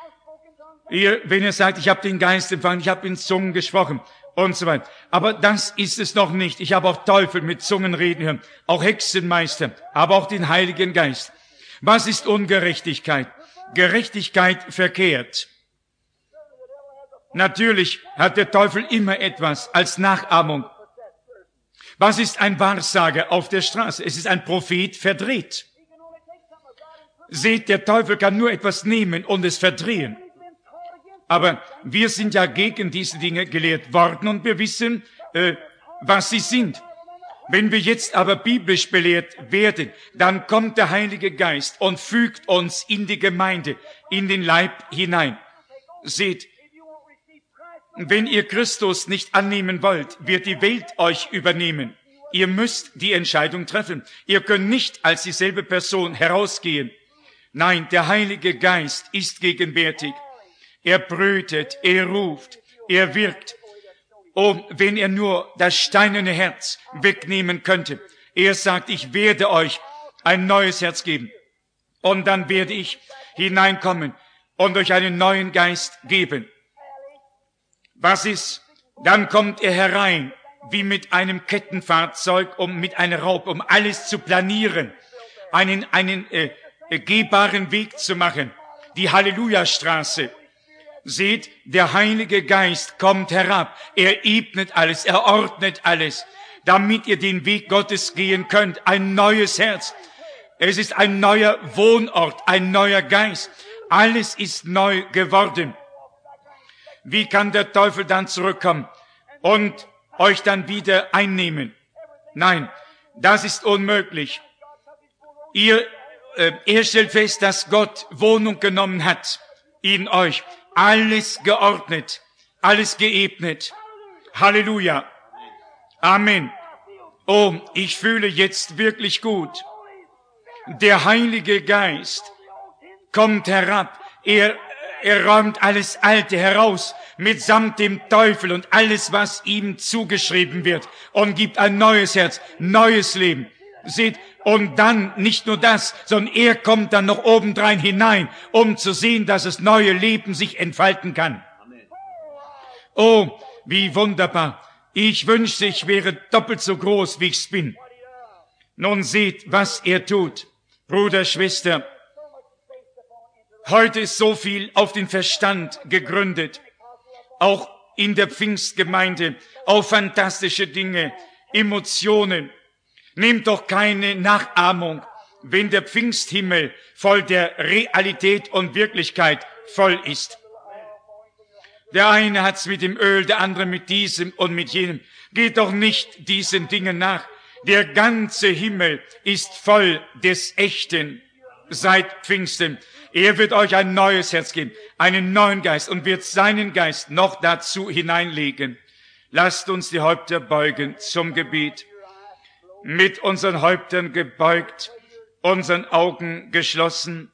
Wenn ihr sagt, ich habe den Geist empfangen, ich habe in Zungen gesprochen und so weiter. Aber das ist es noch nicht. Ich habe auch Teufel mit Zungen reden hören, auch Hexenmeister, aber auch den Heiligen Geist. Was ist Ungerechtigkeit? Gerechtigkeit verkehrt. Natürlich hat der Teufel immer etwas als Nachahmung. Was ist ein Wahrsager auf der Straße? Es ist ein Prophet verdreht. Seht, der Teufel kann nur etwas nehmen und es verdrehen. Aber wir sind ja gegen diese Dinge gelehrt worden und wir wissen, was sie sind. Wenn wir jetzt aber biblisch belehrt werden, dann kommt der Heilige Geist und fügt uns in die Gemeinde, in den Leib hinein. Seht, wenn ihr Christus nicht annehmen wollt, wird die Welt euch übernehmen. Ihr müsst die Entscheidung treffen. Ihr könnt nicht als dieselbe Person herausgehen. Nein, der Heilige Geist ist gegenwärtig. Er brütet, er ruft, er wirkt. Oh, wenn er nur das steinerne Herz wegnehmen könnte. Er sagt, ich werde euch ein neues Herz geben. Und dann werde ich hineinkommen und euch einen neuen Geist geben. Was ist? Dann kommt er herein, wie mit einem Kettenfahrzeug, mit einer Raub, um alles zu planieren, einen gehbaren Weg zu machen, die Halleluja-Straße. Seht, der Heilige Geist kommt herab, er ebnet alles, er ordnet alles, damit ihr den Weg Gottes gehen könnt, ein neues Herz. Es ist ein neuer Wohnort, ein neuer Geist, alles ist neu geworden. Wie kann der Teufel dann zurückkommen und euch dann wieder einnehmen? Nein, das ist unmöglich. Er stellt fest, dass Gott Wohnung genommen hat in euch. Alles geordnet, alles geebnet. Halleluja. Amen. Oh, ich fühle jetzt wirklich gut. Der Heilige Geist kommt herab. Er räumt alles Alte heraus, mitsamt dem Teufel und alles, was ihm zugeschrieben wird, und gibt ein neues Herz, neues Leben. Seht, und dann nicht nur das, sondern er kommt dann noch obendrein hinein, um zu sehen, dass das neue Leben sich entfalten kann. Oh, wie wunderbar. Ich wünschte, ich wäre doppelt so groß, wie ich's bin. Nun seht, was er tut. Bruder, Schwester, heute ist so viel auf den Verstand gegründet. Auch in der Pfingstgemeinde, auf fantastische Dinge, Emotionen. Nehmt doch keine Nachahmung, wenn der Pfingsthimmel voll der Realität und Wirklichkeit voll ist. Der eine hat's mit dem Öl, der andere mit diesem und mit jenem. Geht doch nicht diesen Dingen nach. Der ganze Himmel ist voll des Echten seit Pfingsten. Er wird euch ein neues Herz geben, einen neuen Geist, und wird seinen Geist noch dazu hineinlegen. Lasst uns die Häupter beugen zum Gebet. Mit unseren Häuptern gebeugt, unseren Augen geschlossen.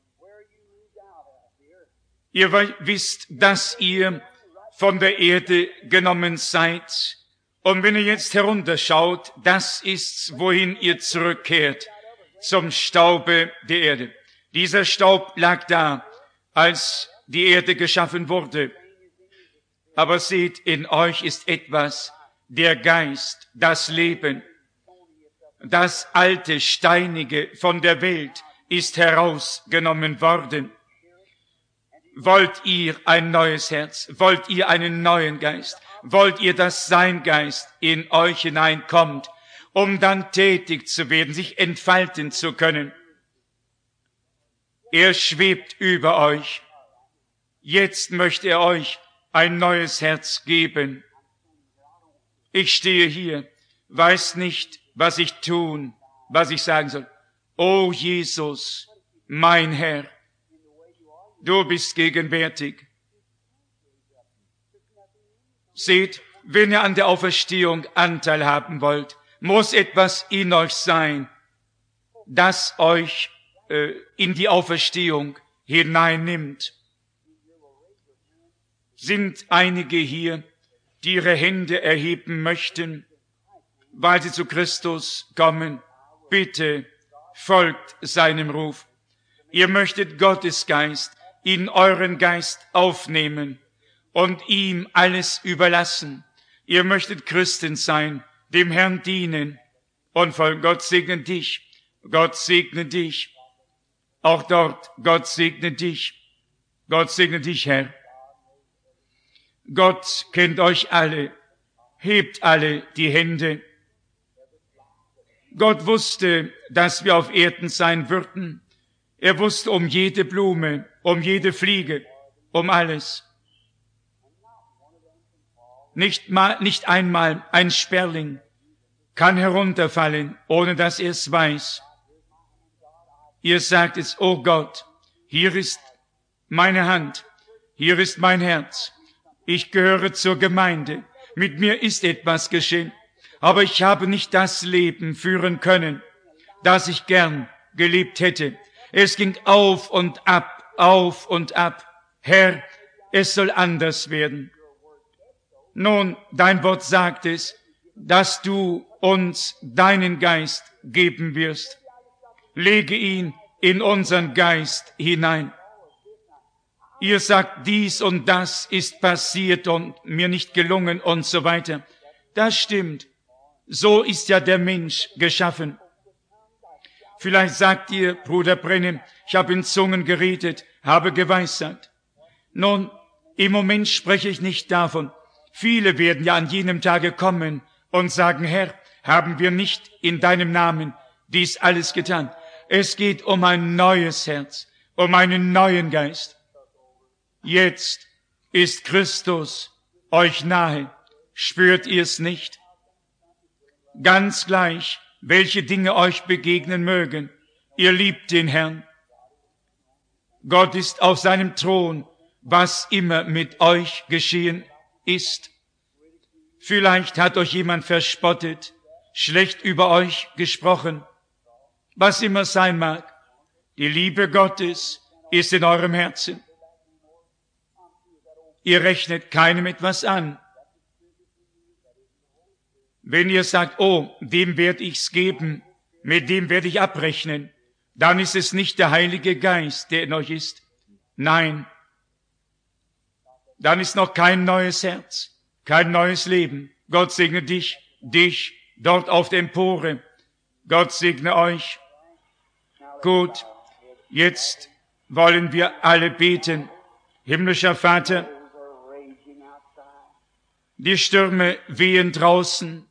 Ihr wisst, dass ihr von der Erde genommen seid. Und wenn ihr jetzt herunterschaut, das ist's, wohin ihr zurückkehrt, zum Staube der Erde. Dieser Staub lag da, als die Erde geschaffen wurde. Aber seht, in euch ist etwas, der Geist, das Leben. Das alte, steinige von der Welt ist herausgenommen worden. Wollt ihr ein neues Herz? Wollt ihr einen neuen Geist? Wollt ihr, dass sein Geist in euch hineinkommt, um dann tätig zu werden, sich entfalten zu können? Er schwebt über euch. Jetzt möchte er euch ein neues Herz geben. Ich stehe hier, weiß nicht, was ich tun, was ich sagen soll. O Jesus, mein Herr, du bist gegenwärtig. Seht, wenn ihr an der Auferstehung Anteil haben wollt, muss etwas in euch sein, das euch in die Auferstehung hineinnimmt. Sind einige hier, die ihre Hände erheben möchten, weil sie zu Christus kommen? Bitte folgt seinem Ruf. Ihr möchtet Gottes Geist in euren Geist aufnehmen und ihm alles überlassen. Ihr möchtet Christen sein, dem Herrn dienen und von Gott segne dich. Gott segne dich. Auch dort, Gott segne dich. Gott segne dich, Herr. Gott kennt euch alle. Hebt alle die Hände. Gott wusste, dass wir auf Erden sein würden. Er wusste um jede Blume, um jede Fliege, um alles. Nicht einmal ein Sperling kann herunterfallen, ohne dass er es weiß. Ihr sagt es, oh Gott, hier ist meine Hand, hier ist mein Herz. Ich gehöre zur Gemeinde. Mit mir ist etwas geschehen, aber ich habe nicht das Leben führen können, das ich gern gelebt hätte. Es ging auf und ab, auf und ab. Herr, es soll anders werden. Nun, dein Wort sagt es, dass du uns deinen Geist geben wirst. Lege ihn in unseren Geist hinein. Ihr sagt, dies und das ist passiert und mir nicht gelungen und so weiter. Das stimmt. So ist ja der Mensch geschaffen. Vielleicht sagt ihr, Bruder Brennem, ich habe in Zungen geredet, habe geweissagt. Nun, im Moment spreche ich nicht davon. Viele werden ja an jenem Tage kommen und sagen, Herr, haben wir nicht in deinem Namen dies alles getan? Es geht um ein neues Herz, um einen neuen Geist. Jetzt ist Christus euch nahe. Spürt ihr es nicht? Ganz gleich, welche Dinge euch begegnen mögen, ihr liebt den Herrn. Gott ist auf seinem Thron, was immer mit euch geschehen ist. Vielleicht hat euch jemand verspottet, schlecht über euch gesprochen. Was immer sein mag, die Liebe Gottes ist in eurem Herzen. Ihr rechnet keinem etwas an. Wenn ihr sagt, oh, dem werde ich's geben, mit dem werde ich abrechnen, dann ist es nicht der Heilige Geist, der in euch ist. Nein, dann ist noch kein neues Herz, kein neues Leben. Gott segne dich dort auf der Empore. Gott segne euch. Gut, jetzt wollen wir alle beten. Himmlischer Vater, die Stürme wehen draußen.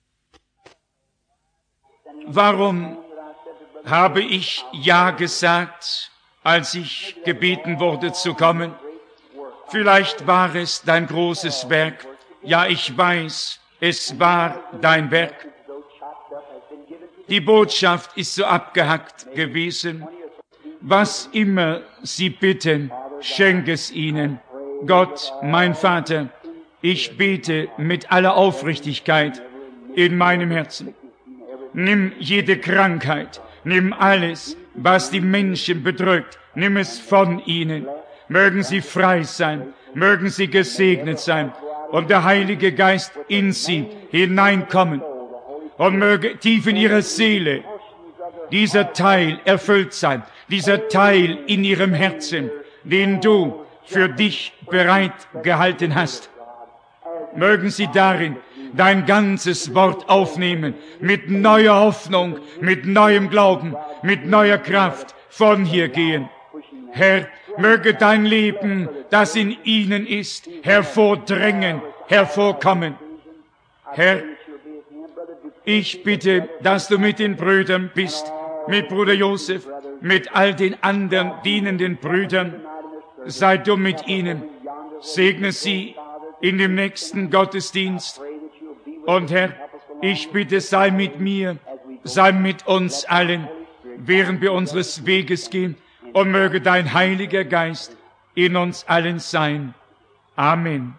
Warum habe ich Ja gesagt, als ich gebeten wurde zu kommen? Vielleicht war es dein großes Werk. Ja, ich weiß, es war dein Werk. Die Botschaft ist so abgehackt gewesen. Was immer sie bitten, schenk es ihnen. Gott, mein Vater, ich bete mit aller Aufrichtigkeit in meinem Herzen. Nimm jede Krankheit, nimm alles, was die Menschen bedrückt, nimm es von ihnen. Mögen sie frei sein, mögen sie gesegnet sein und der Heilige Geist in sie hineinkommen und möge tief in ihrer Seele dieser Teil erfüllt sein, dieser Teil in ihrem Herzen, den du für dich bereit gehalten hast. Mögen sie darin dein ganzes Wort aufnehmen, mit neuer Hoffnung, mit neuem Glauben, mit neuer Kraft von hier gehen. Herr, möge dein Leben, das in ihnen ist, hervordrängen, hervorkommen. Herr, ich bitte, dass du mit den Brüdern bist, mit Bruder Josef, mit all den anderen dienenden Brüdern. Sei du mit ihnen, segne sie in dem nächsten Gottesdienst. Und Herr, ich bitte, sei mit mir, sei mit uns allen, während wir unseres Weges gehen, und möge dein Heiliger Geist in uns allen sein. Amen.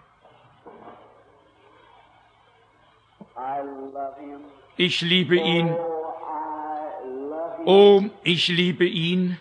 Ich liebe ihn. Oh, ich liebe ihn.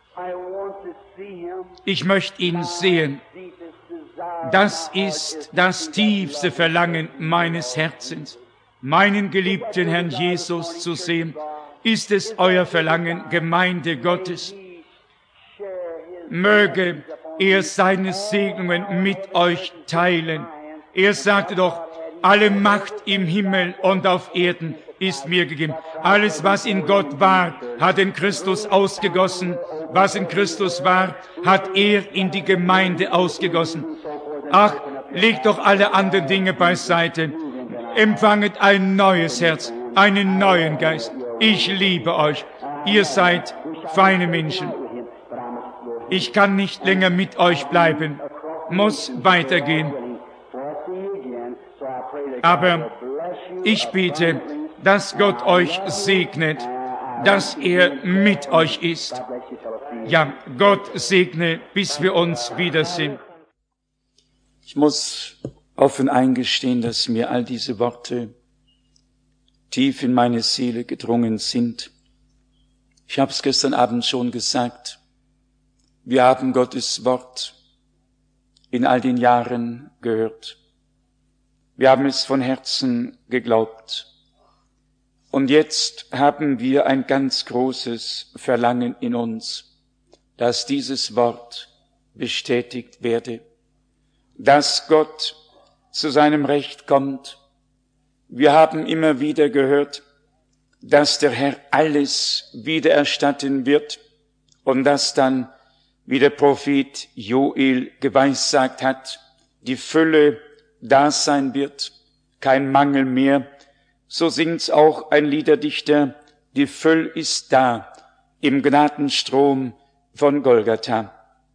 Ich möchte ihn sehen. Das ist das tiefste Verlangen meines Herzens, meinen geliebten Herrn Jesus zu sehen. Ist es euer Verlangen, Gemeinde Gottes? Möge er seine Segnungen mit euch teilen. Er sagte doch, alle Macht im Himmel und auf Erden ist mir gegeben. Alles, was in Gott war, hat in Christus ausgegossen. Was in Christus war, hat er in die Gemeinde ausgegossen. Ach, legt doch alle anderen Dinge beiseite. Empfanget ein neues Herz, einen neuen Geist. Ich liebe euch. Ihr seid feine Menschen. Ich kann nicht länger mit euch bleiben, muss weitergehen. Aber ich bete, dass Gott euch segnet, dass er mit euch ist. Ja, Gott segne, bis wir uns wiedersehen. Ich muss offen eingestehen, dass mir all diese Worte tief in meine Seele gedrungen sind. Ich habe es gestern Abend schon gesagt. Wir haben Gottes Wort in all den Jahren gehört. Wir haben es von Herzen geglaubt. Und jetzt haben wir ein ganz großes Verlangen in uns, dass dieses Wort bestätigt werde, dass Gott zu seinem Recht kommt. Wir haben immer wieder gehört, dass der Herr alles wiedererstatten wird und dass dann, wie der Prophet Joel geweissagt hat, die Fülle da sein wird, kein Mangel mehr. So singt's auch ein Liederdichter, die Fülle ist da im Gnadenstrom von Golgatha.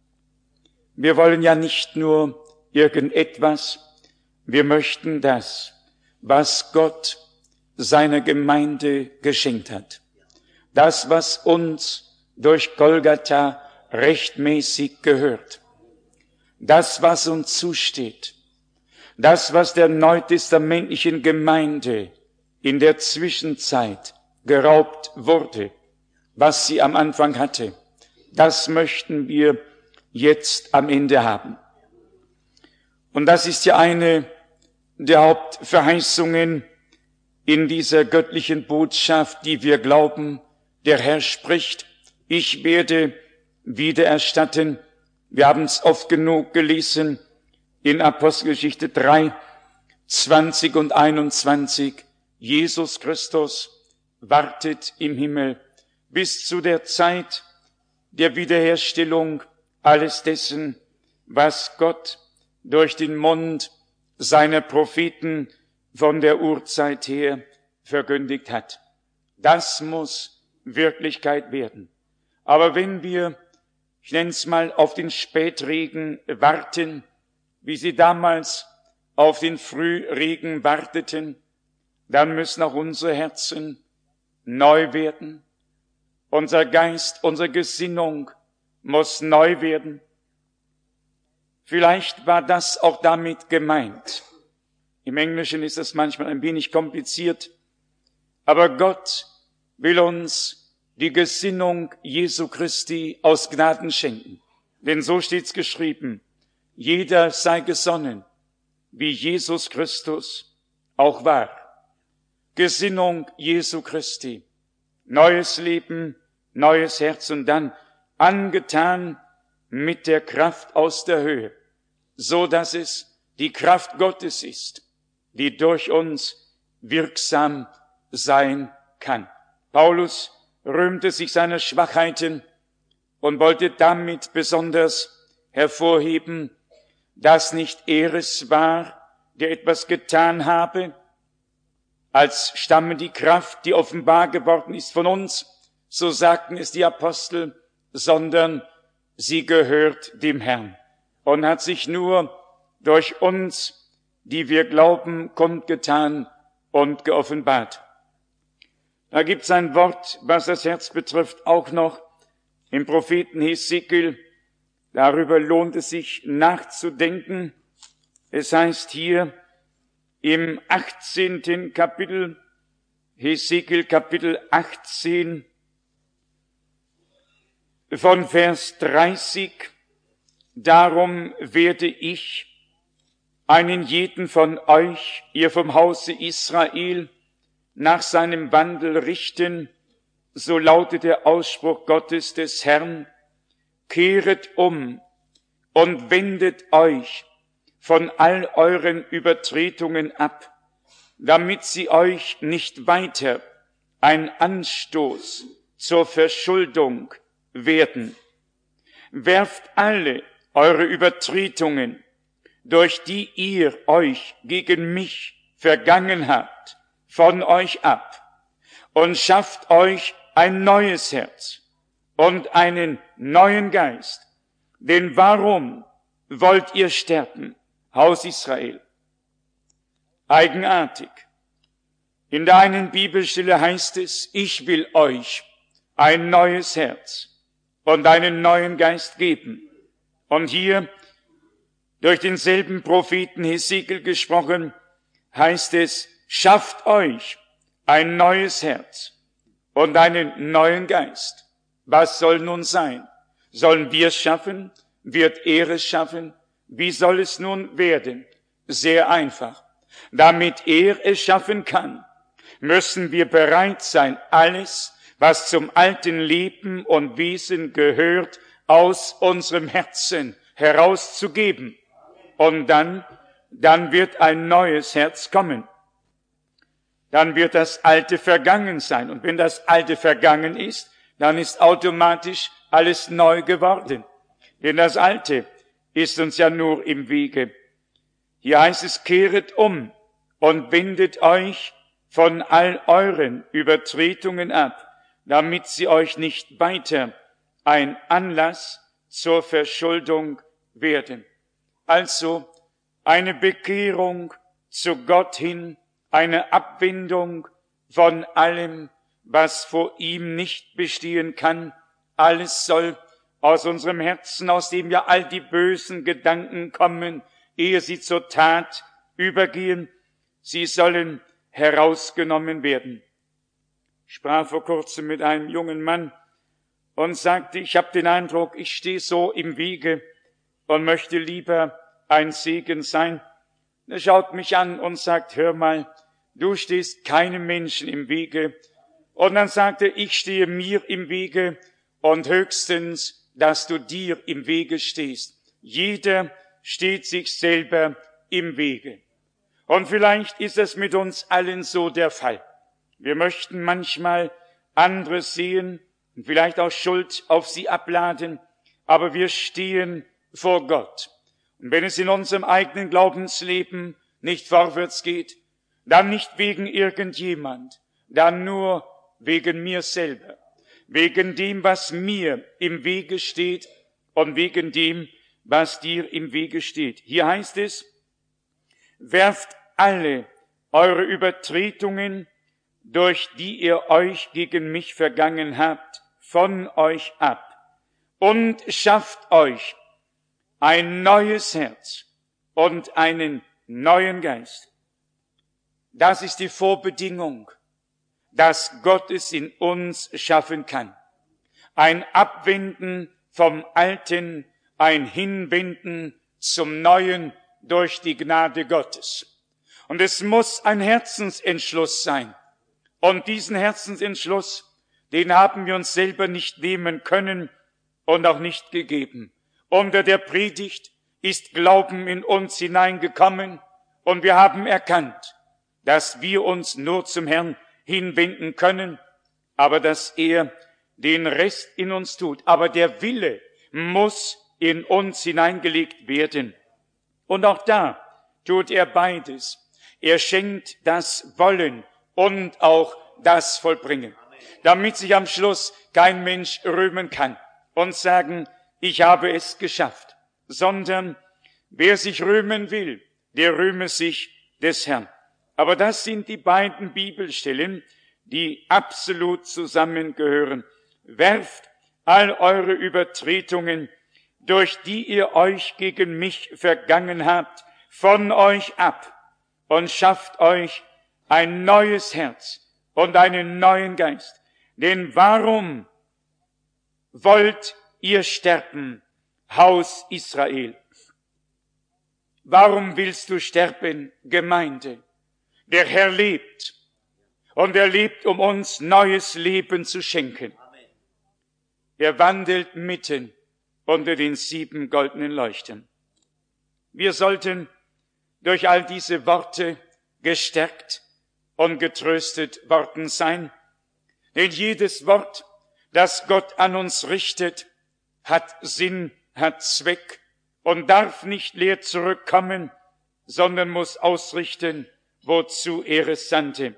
Wir wollen ja nicht nur irgendetwas, wir möchten das, was Gott seiner Gemeinde geschenkt hat. Das, was uns durch Golgatha rechtmäßig gehört. Das, was uns zusteht. Das, was der neutestamentlichen Gemeinde in der Zwischenzeit geraubt wurde, was sie am Anfang hatte, das möchten wir jetzt am Ende haben. Und das ist ja eine der Hauptverheißungen in dieser göttlichen Botschaft, die wir glauben. Der Herr spricht, ich werde wiedererstatten. Wir haben es oft genug gelesen in Apostelgeschichte 3, 20 und 21. Jesus Christus wartet im Himmel bis zu der Zeit der Wiederherstellung alles dessen, was Gott durch den Mund seiner Propheten von der Urzeit her verkündigt hat. Das muss Wirklichkeit werden. Aber wenn wir, ich nenne es mal, auf den Spätregen warten, wie sie damals auf den Frühregen warteten, dann müssen auch unsere Herzen neu werden. Unser Geist, unsere Gesinnung muss neu werden. Vielleicht war das auch damit gemeint. Im Englischen ist das manchmal ein wenig kompliziert, aber Gott will uns die Gesinnung Jesu Christi aus Gnaden schenken. Denn so steht's geschrieben, jeder sei gesonnen, wie Jesus Christus auch war. Gesinnung Jesu Christi, neues Leben, neues Herz und dann angetan mit der Kraft aus der Höhe, so dass es die Kraft Gottes ist, die durch uns wirksam sein kann. Paulus rühmte sich seiner Schwachheiten und wollte damit besonders hervorheben, dass nicht er es war, der etwas getan habe, als stamme die Kraft, die offenbar geworden ist von uns, so sagten es die Apostel, sondern sie gehört dem Herrn und hat sich nur durch uns, die wir glauben, kundgetan und geoffenbart. Da gibt's ein Wort, was das Herz betrifft, auch noch im Propheten Hesekiel. Darüber lohnt es sich nachzudenken. Es heißt hier im 18. Kapitel, Hesekiel Kapitel 18, von Vers 30, darum werde ich einen jeden von euch, ihr vom Hause Israel, nach seinem Wandel richten, so lautet der Ausspruch Gottes des Herrn, kehret um und wendet euch von all euren Übertretungen ab, damit sie euch nicht weiter ein Anstoß zur Verschuldung werden. Werft alle eure Übertretungen, durch die ihr euch gegen mich vergangen habt, von euch ab und schafft euch ein neues Herz und einen neuen Geist. Denn warum wollt ihr sterben, Haus Israel? Eigenartig. In der einen Bibelstelle heißt es, ich will euch ein neues Herz und einen neuen Geist geben. Und hier, durch denselben Propheten Hesekiel gesprochen, heißt es, schafft euch ein neues Herz und einen neuen Geist. Was soll nun sein? Sollen wir es schaffen? Wird er es schaffen? Wie soll es nun werden? Sehr einfach. Damit er es schaffen kann, müssen wir bereit sein, alles, was zum alten Leben und Wesen gehört, aus unserem Herzen herauszugeben. Und dann wird ein neues Herz kommen. Dann wird das Alte vergangen sein. Und wenn das Alte vergangen ist, dann ist automatisch alles neu geworden. Denn das Alte ist uns ja nur im Wege. Hier heißt es, kehret um und wendet euch von all euren Übertretungen ab, damit sie euch nicht weiter ein Anlass zur Verschuldung werden. Also eine Bekehrung zu Gott hin, eine Abwendung von allem, was vor ihm nicht bestehen kann. Alles soll aus unserem Herzen, aus dem ja all die bösen Gedanken kommen, ehe sie zur Tat übergehen, sie sollen herausgenommen werden. Ich sprach vor kurzem mit einem jungen Mann und sagte, ich habe den Eindruck, ich stehe so im Wege und möchte lieber ein Segen sein. Er schaut mich an und sagt, hör mal, du stehst keinem Menschen im Wege. Und dann sagte er, ich stehe mir im Wege und höchstens, dass du dir im Wege stehst. Jeder steht sich selber im Wege. Und vielleicht ist es mit uns allen so der Fall. Wir möchten manchmal andere sehen und vielleicht auch Schuld auf sie abladen, aber wir stehen vor Gott. Und wenn es in unserem eigenen Glaubensleben nicht vorwärts geht, dann nicht wegen irgendjemand, dann nur wegen mir selber, wegen dem, was mir im Wege steht und wegen dem, was dir im Wege steht. Hier heißt es, werft alle eure Übertretungen, durch die ihr euch gegen mich vergangen habt, von euch ab und schafft euch ein neues Herz und einen neuen Geist. Das ist die Vorbedingung, dass Gott es in uns schaffen kann. Ein Abwenden vom Alten, ein Hinwenden zum Neuen durch die Gnade Gottes. Und es muss ein Herzensentschluss sein. Und diesen Herzensentschluss, den haben wir uns selber nicht nehmen können und auch nicht gegeben. Unter der Predigt ist Glauben in uns hineingekommen und wir haben erkannt, dass wir uns nur zum Herrn hinwenden können, aber dass er den Rest in uns tut. Aber der Wille muss in uns hineingelegt werden. Und auch da tut er beides. Er schenkt das Wollen und auch das Vollbringen, damit sich am Schluss kein Mensch rühmen kann und sagen, ich habe es geschafft, sondern wer sich rühmen will, der rühme sich des Herrn. Aber das sind die beiden Bibelstellen, die absolut zusammengehören. Werft all eure Übertretungen, durch die ihr euch gegen mich vergangen habt, von euch ab und schafft euch ein neues Herz und einen neuen Geist. Denn warum wollt ihr sterben, Haus Israel? Warum willst du sterben, Gemeinde? Der Herr lebt und er lebt, um uns neues Leben zu schenken. Er wandelt mitten unter den 7 goldenen Leuchtern. Wir sollten durch all diese Worte gestärkt und getröstet worden sein, denn jedes Wort, das Gott an uns richtet, hat Sinn, hat Zweck und darf nicht leer zurückkommen, sondern muss ausrichten, wozu er es sandte.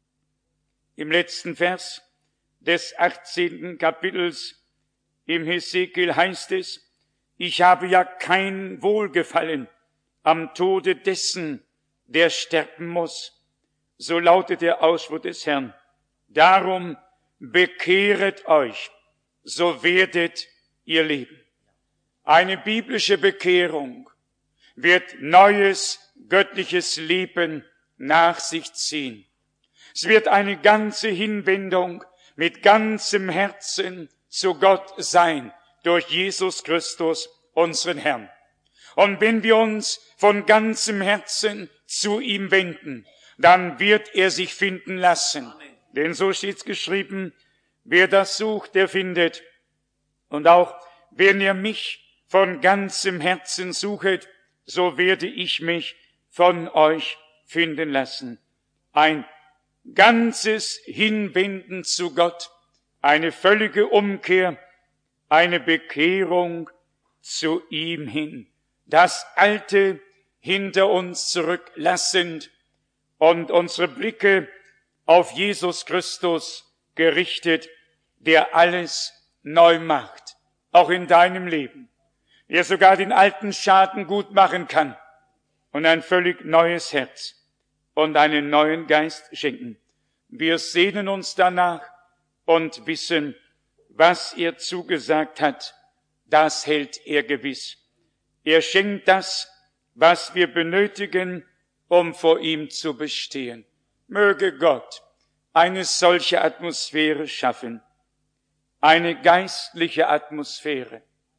Im letzten Vers des 18. Kapitels im Hesekiel heißt es, ich habe ja kein Wohlgefallen am Tode dessen, der sterben muss. So lautet der Ausspruch des Herrn. Darum bekehret euch, so werdet ihr leben. Eine biblische Bekehrung wird neues göttliches Leben nach sich ziehen. Es wird eine ganze Hinwendung mit ganzem Herzen zu Gott sein, durch Jesus Christus, unseren Herrn. Und wenn wir uns von ganzem Herzen zu ihm wenden, dann wird er sich finden lassen. Denn so steht's geschrieben, wer das sucht, der findet. Und auch wenn ihr mich von ganzem Herzen suchet, so werde ich mich von euch finden lassen. Ein ganzes Hinwenden zu Gott, eine völlige Umkehr, eine Bekehrung zu ihm hin. Das Alte hinter uns zurücklassend und unsere Blicke auf Jesus Christus gerichtet, der alles neu macht, auch in deinem Leben, der sogar den alten Schaden gut machen kann und ein völlig neues Herz und einen neuen Geist schenken. Wir sehnen uns danach und wissen, was er zugesagt hat, das hält er gewiss. Er schenkt das, was wir benötigen, um vor ihm zu bestehen. Möge Gott eine solche Atmosphäre schaffen, eine geistliche Atmosphäre,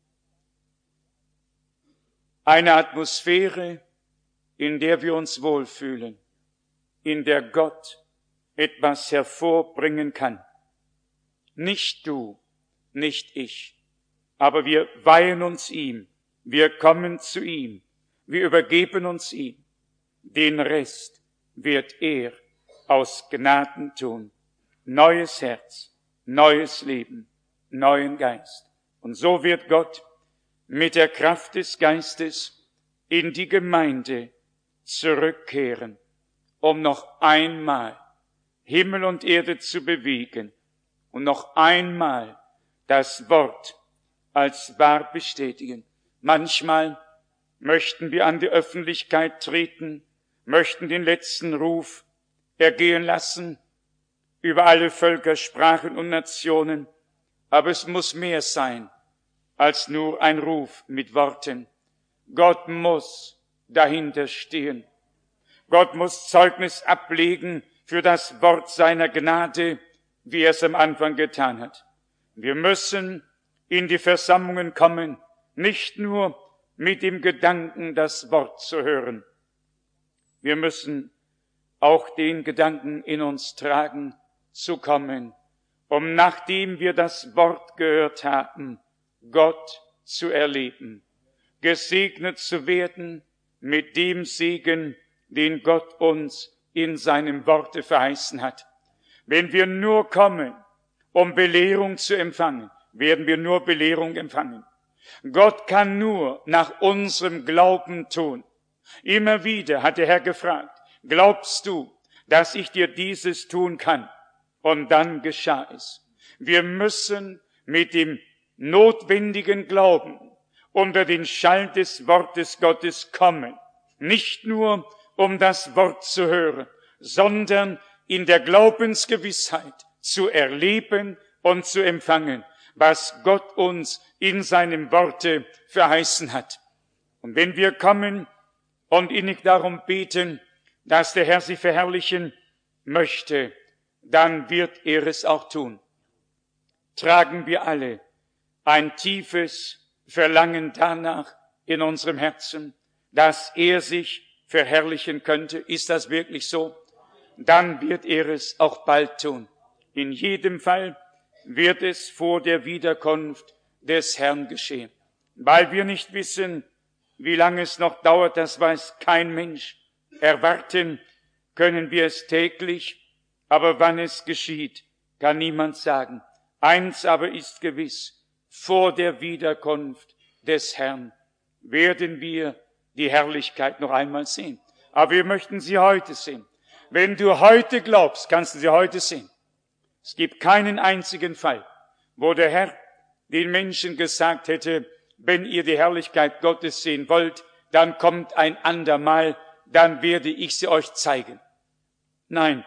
eine Atmosphäre, in der wir uns wohlfühlen, in der Gott etwas hervorbringen kann. Nicht du, nicht ich, aber wir weihen uns ihm, wir kommen zu ihm, wir übergeben uns ihm. Den Rest wird er aus Gnaden tun. Neues Herz, neues Leben, neuen Geist. Und so wird Gott mit der Kraft des Geistes in die Gemeinde zurückkehren, um noch einmal Himmel und Erde zu bewegen und noch einmal das Wort als wahr bestätigen. Manchmal möchten wir an die Öffentlichkeit treten, möchten den letzten Ruf ergehen lassen über alle Völker, Sprachen und Nationen. Aber es muss mehr sein als nur ein Ruf mit Worten. Gott muss dahinter stehen. Gott muss Zeugnis ablegen für das Wort seiner Gnade, wie er es am Anfang getan hat. Wir müssen in die Versammlungen kommen, nicht nur mit dem Gedanken, das Wort zu hören. Wir müssen auch den Gedanken in uns tragen, zu kommen, um nachdem wir das Wort gehört haben, Gott zu erleben, gesegnet zu werden mit dem Segen, den Gott uns in seinem Worte verheißen hat. Wenn wir nur kommen, um Belehrung zu empfangen, werden wir nur Belehrung empfangen. Gott kann nur nach unserem Glauben tun. Immer wieder hat der Herr gefragt, glaubst du, dass ich dir dieses tun kann? Und dann geschah es. Wir müssen mit dem notwendigen Glauben unter den Schall des Wortes Gottes kommen. Nicht nur, um das Wort zu hören, sondern in der Glaubensgewissheit zu erleben und zu empfangen, was Gott uns in seinem Worte verheißen hat. Und wenn wir kommen und innig darum beten, dass der Herr sie verherrlichen möchte, dann wird er es auch tun. Tragen wir alle ein tiefes Verlangen danach in unserem Herzen, dass er sich verherrlichen könnte. Ist das wirklich so? Dann wird er es auch bald tun. In jedem Fall wird es vor der Wiederkunft des Herrn geschehen. weil wir nicht wissen, wie lange es noch dauert, das weiß kein Mensch. Erwarten können wir es täglich, aber wann es geschieht, kann niemand sagen. Eins aber ist gewiss, vor der Wiederkunft des Herrn werden wir die Herrlichkeit noch einmal sehen. Aber wir möchten sie heute sehen. Wenn du heute glaubst, kannst du sie heute sehen. Es gibt keinen einzigen Fall, wo der Herr den Menschen gesagt hätte, wenn ihr die Herrlichkeit Gottes sehen wollt, dann kommt ein andermal, dann werde ich sie euch zeigen. Nein,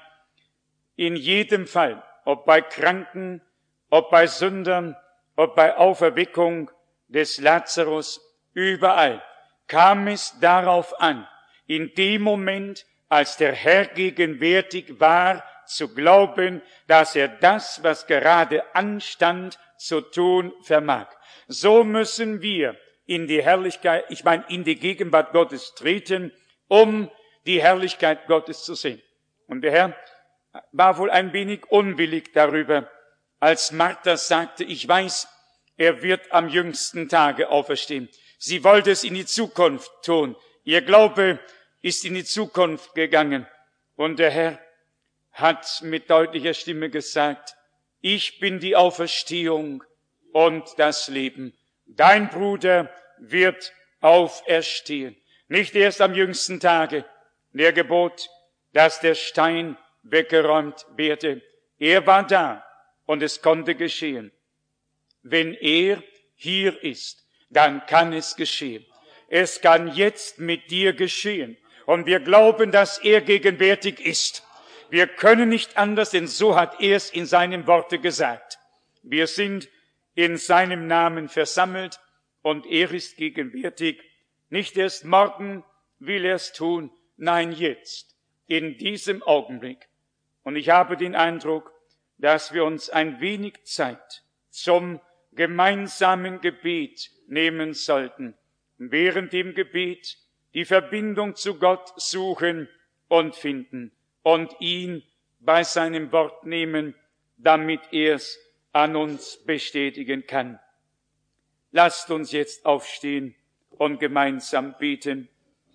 in jedem Fall, ob bei Kranken, ob bei Sündern, ob bei Auferweckung des Lazarus, überall kam es darauf an, in dem Moment, als der Herr gegenwärtig war, zu glauben, dass er das, was gerade anstand, zu tun vermag. So müssen wir in die Herrlichkeit, in die Gegenwart Gottes treten, um die Herrlichkeit Gottes zu sehen. Und der Herr war wohl ein wenig unwillig darüber, als Martha sagte, ich weiß, er wird am jüngsten Tage auferstehen. Sie wollte es in die Zukunft tun. Ihr Glaube ist in die Zukunft gegangen. Und der Herr hat mit deutlicher Stimme gesagt, ich bin die Auferstehung und das Leben. Dein Bruder wird auferstehen. Nicht erst am jüngsten Tage. Der gebot, dass der Stein weggeräumt werde. Er war da und es konnte geschehen. Wenn er hier ist, dann kann es geschehen. Es kann jetzt mit dir geschehen. Und wir glauben, dass er gegenwärtig ist. Wir können nicht anders, denn so hat er es in seinem Worte gesagt. Wir sind in seinem Namen versammelt und er ist gegenwärtig. Nicht erst morgen will er es tun, nein, jetzt, in diesem Augenblick. Und ich habe den Eindruck, dass wir uns ein wenig Zeit zum gemeinsamen Gebet nehmen sollten. Während dem Gebet die Verbindung zu Gott suchen und finden und ihn bei seinem Wort nehmen, damit er es an uns bestätigen kann. Lasst uns jetzt aufstehen und gemeinsam beten.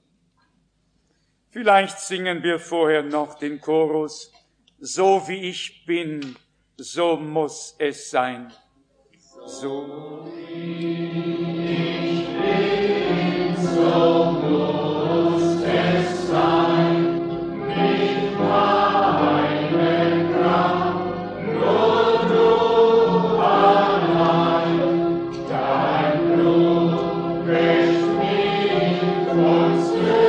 Vielleicht singen wir vorher noch den Chorus, so wie ich bin, so muss es sein. So wie ich bin, so muss es sein, nicht meine Kraft, nur du allein, dein Blut wäscht mich von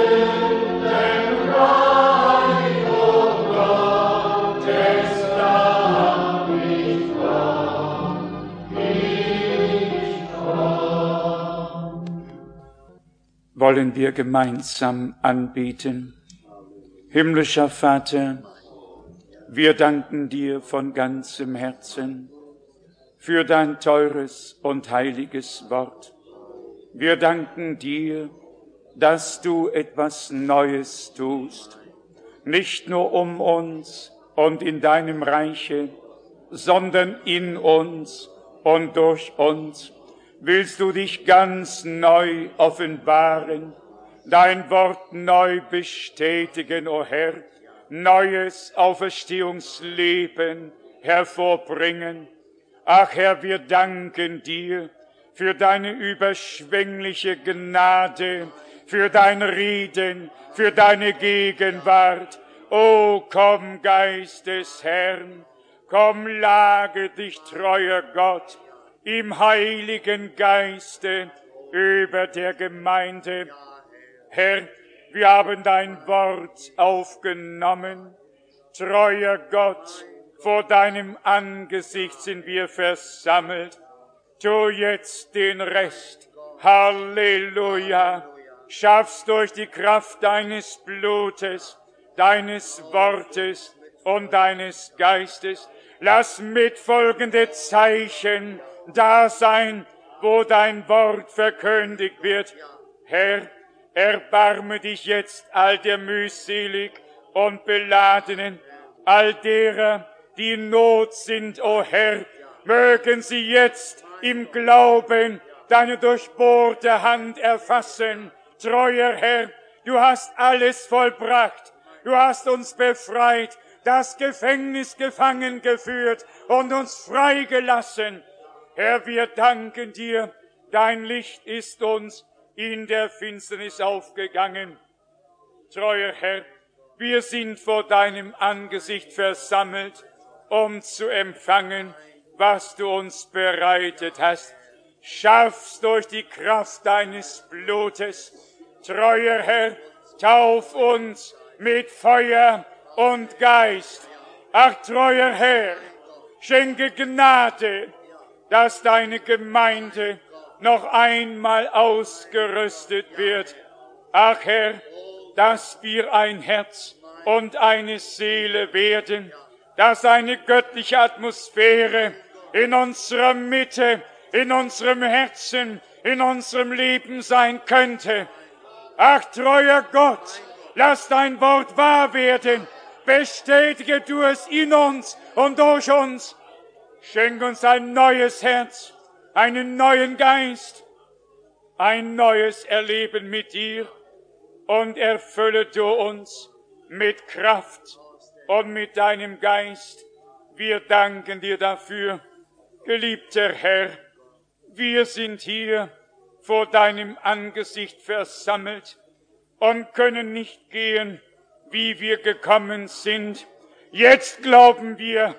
Sünden rein, o Gott, es darf nicht wollen wir gemeinsam anbeten. Himmlischer Vater, wir danken dir von ganzem Herzen für dein teures und heiliges Wort. Wir danken dir, dass du etwas Neues tust, nicht nur um uns und in deinem Reiche, sondern in uns und durch uns. Willst du dich ganz neu offenbaren, dein Wort neu bestätigen, o Herr, neues Auferstehungsleben hervorbringen. Ach Herr, wir danken dir für deine überschwängliche Gnade, für dein Reden, für deine Gegenwart. O komm, Geist des Herrn, komm, lage dich, treuer Gott, im Heiligen Geiste über der Gemeinde. Herr, wir haben dein Wort aufgenommen. Treuer Gott, vor deinem Angesicht sind wir versammelt. Tu jetzt den Rest. Halleluja. Schaffst durch die Kraft deines Blutes, deines Wortes und deines Geistes. Lass mitfolgende Zeichen da sein, wo dein Wort verkündigt wird. Herr, erbarme dich jetzt all der mühselig und Beladenen, all derer, die in Not sind, o Herr, mögen sie jetzt im Glauben deine durchbohrte Hand erfassen. Treuer Herr, du hast alles vollbracht. Du hast uns befreit, das Gefängnis gefangen geführt und uns freigelassen. Herr, wir danken dir, dein Licht ist uns in der Finsternis aufgegangen. Treuer Herr, wir sind vor deinem Angesicht versammelt, um zu empfangen, was du uns bereitet hast. Schaff's durch die Kraft deines Blutes. Treuer Herr, tauf uns mit Feuer und Geist. Ach, treuer Herr, schenke Gnade, dass deine Gemeinde noch einmal ausgerüstet wird. Ach Herr, dass wir ein Herz und eine Seele werden, dass eine göttliche Atmosphäre in unserer Mitte, in unserem Herzen, in unserem Leben sein könnte. Ach, treuer Gott, lass dein Wort wahr werden, bestätige du es in uns und durch uns. Schenk uns ein neues Herz, einen neuen Geist, ein neues Erleben mit dir und erfülle du uns mit Kraft und mit deinem Geist. Wir danken dir dafür, geliebter Herr. Wir sind hier vor deinem Angesicht versammelt und können nicht gehen, wie wir gekommen sind. Jetzt glauben wir,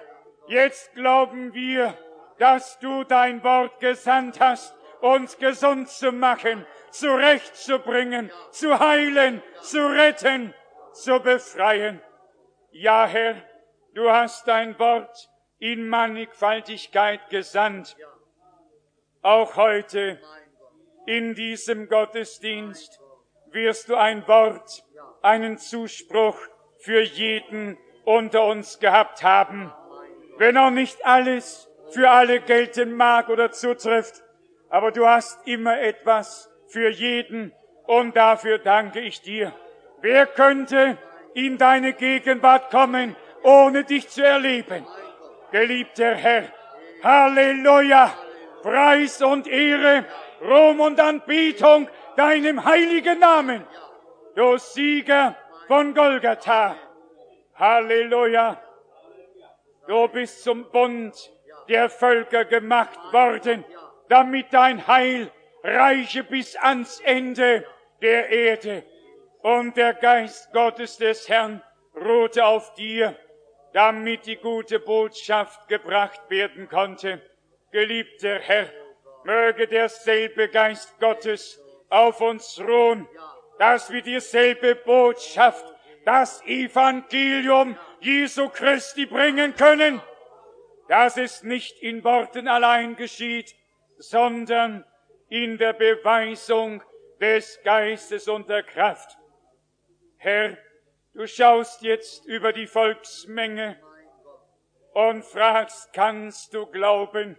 dass du dein Wort gesandt hast, uns gesund zu machen, zurechtzubringen, zu heilen, zu retten, zu befreien. Ja, Herr, du hast dein Wort in Mannigfaltigkeit gesandt. Auch heute in diesem Gottesdienst wirst du ein Wort, einen Zuspruch für jeden unter uns gehabt haben. Wenn auch nicht alles für alle gelten mag oder zutrifft, aber du hast immer etwas für jeden und dafür danke ich dir. Wer könnte in deine Gegenwart kommen, ohne dich zu erleben? Geliebter Herr, Halleluja, Preis und Ehre, Ruhm und Anbetung deinem heiligen Namen, du Sieger von Golgatha. Halleluja, du bist zum Bund der Völker gemacht worden, damit dein Heil reiche bis ans Ende der Erde. Und der Geist Gottes des Herrn ruhte auf dir, damit die gute Botschaft gebracht werden konnte. Geliebter Herr, möge derselbe Geist Gottes auf uns ruhen, dass wir dieselbe Botschaft, das Evangelium Jesu Christi bringen können, dass es nicht in Worten allein geschieht, sondern in der Beweisung des Geistes und der Kraft. Herr, du schaust jetzt über die Volksmenge und fragst, kannst du glauben,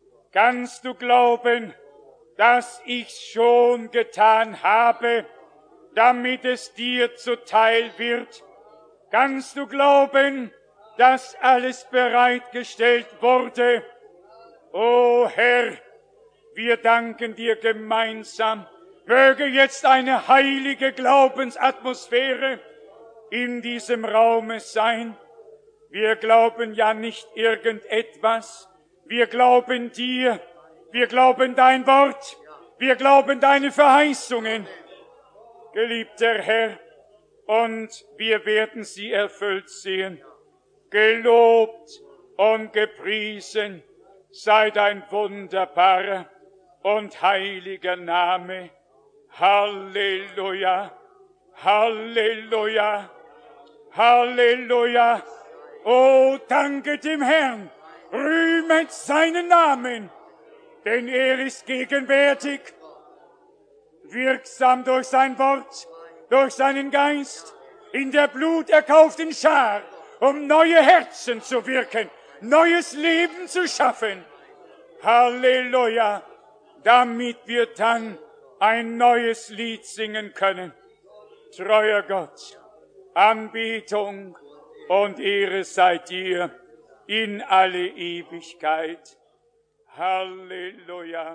dass ich's schon getan habe, damit es dir zuteil wird? Kannst du glauben, dass alles bereitgestellt wurde? O Herr, wir danken dir gemeinsam. Möge jetzt eine heilige Glaubensatmosphäre in diesem Raume sein. Wir glauben ja nicht irgendetwas. Wir glauben dir. Wir glauben dein Wort. Wir glauben deine Verheißungen. Geliebter Herr, und wir werden sie erfüllt sehen. Gelobt und gepriesen sei dein wunderbarer und heiliger Name. Halleluja, Halleluja, Halleluja. O, danket dem Herrn, rühmet seinen Namen, denn er ist gegenwärtig, wirksam durch sein Wort, durch seinen Geist, in der bluterkauften Schar, um neue Herzen zu wirken, neues Leben zu schaffen. Halleluja, damit wir dann ein neues Lied singen können. Treuer Gott, Anbetung und Ehre sei dir in alle Ewigkeit. Halleluja.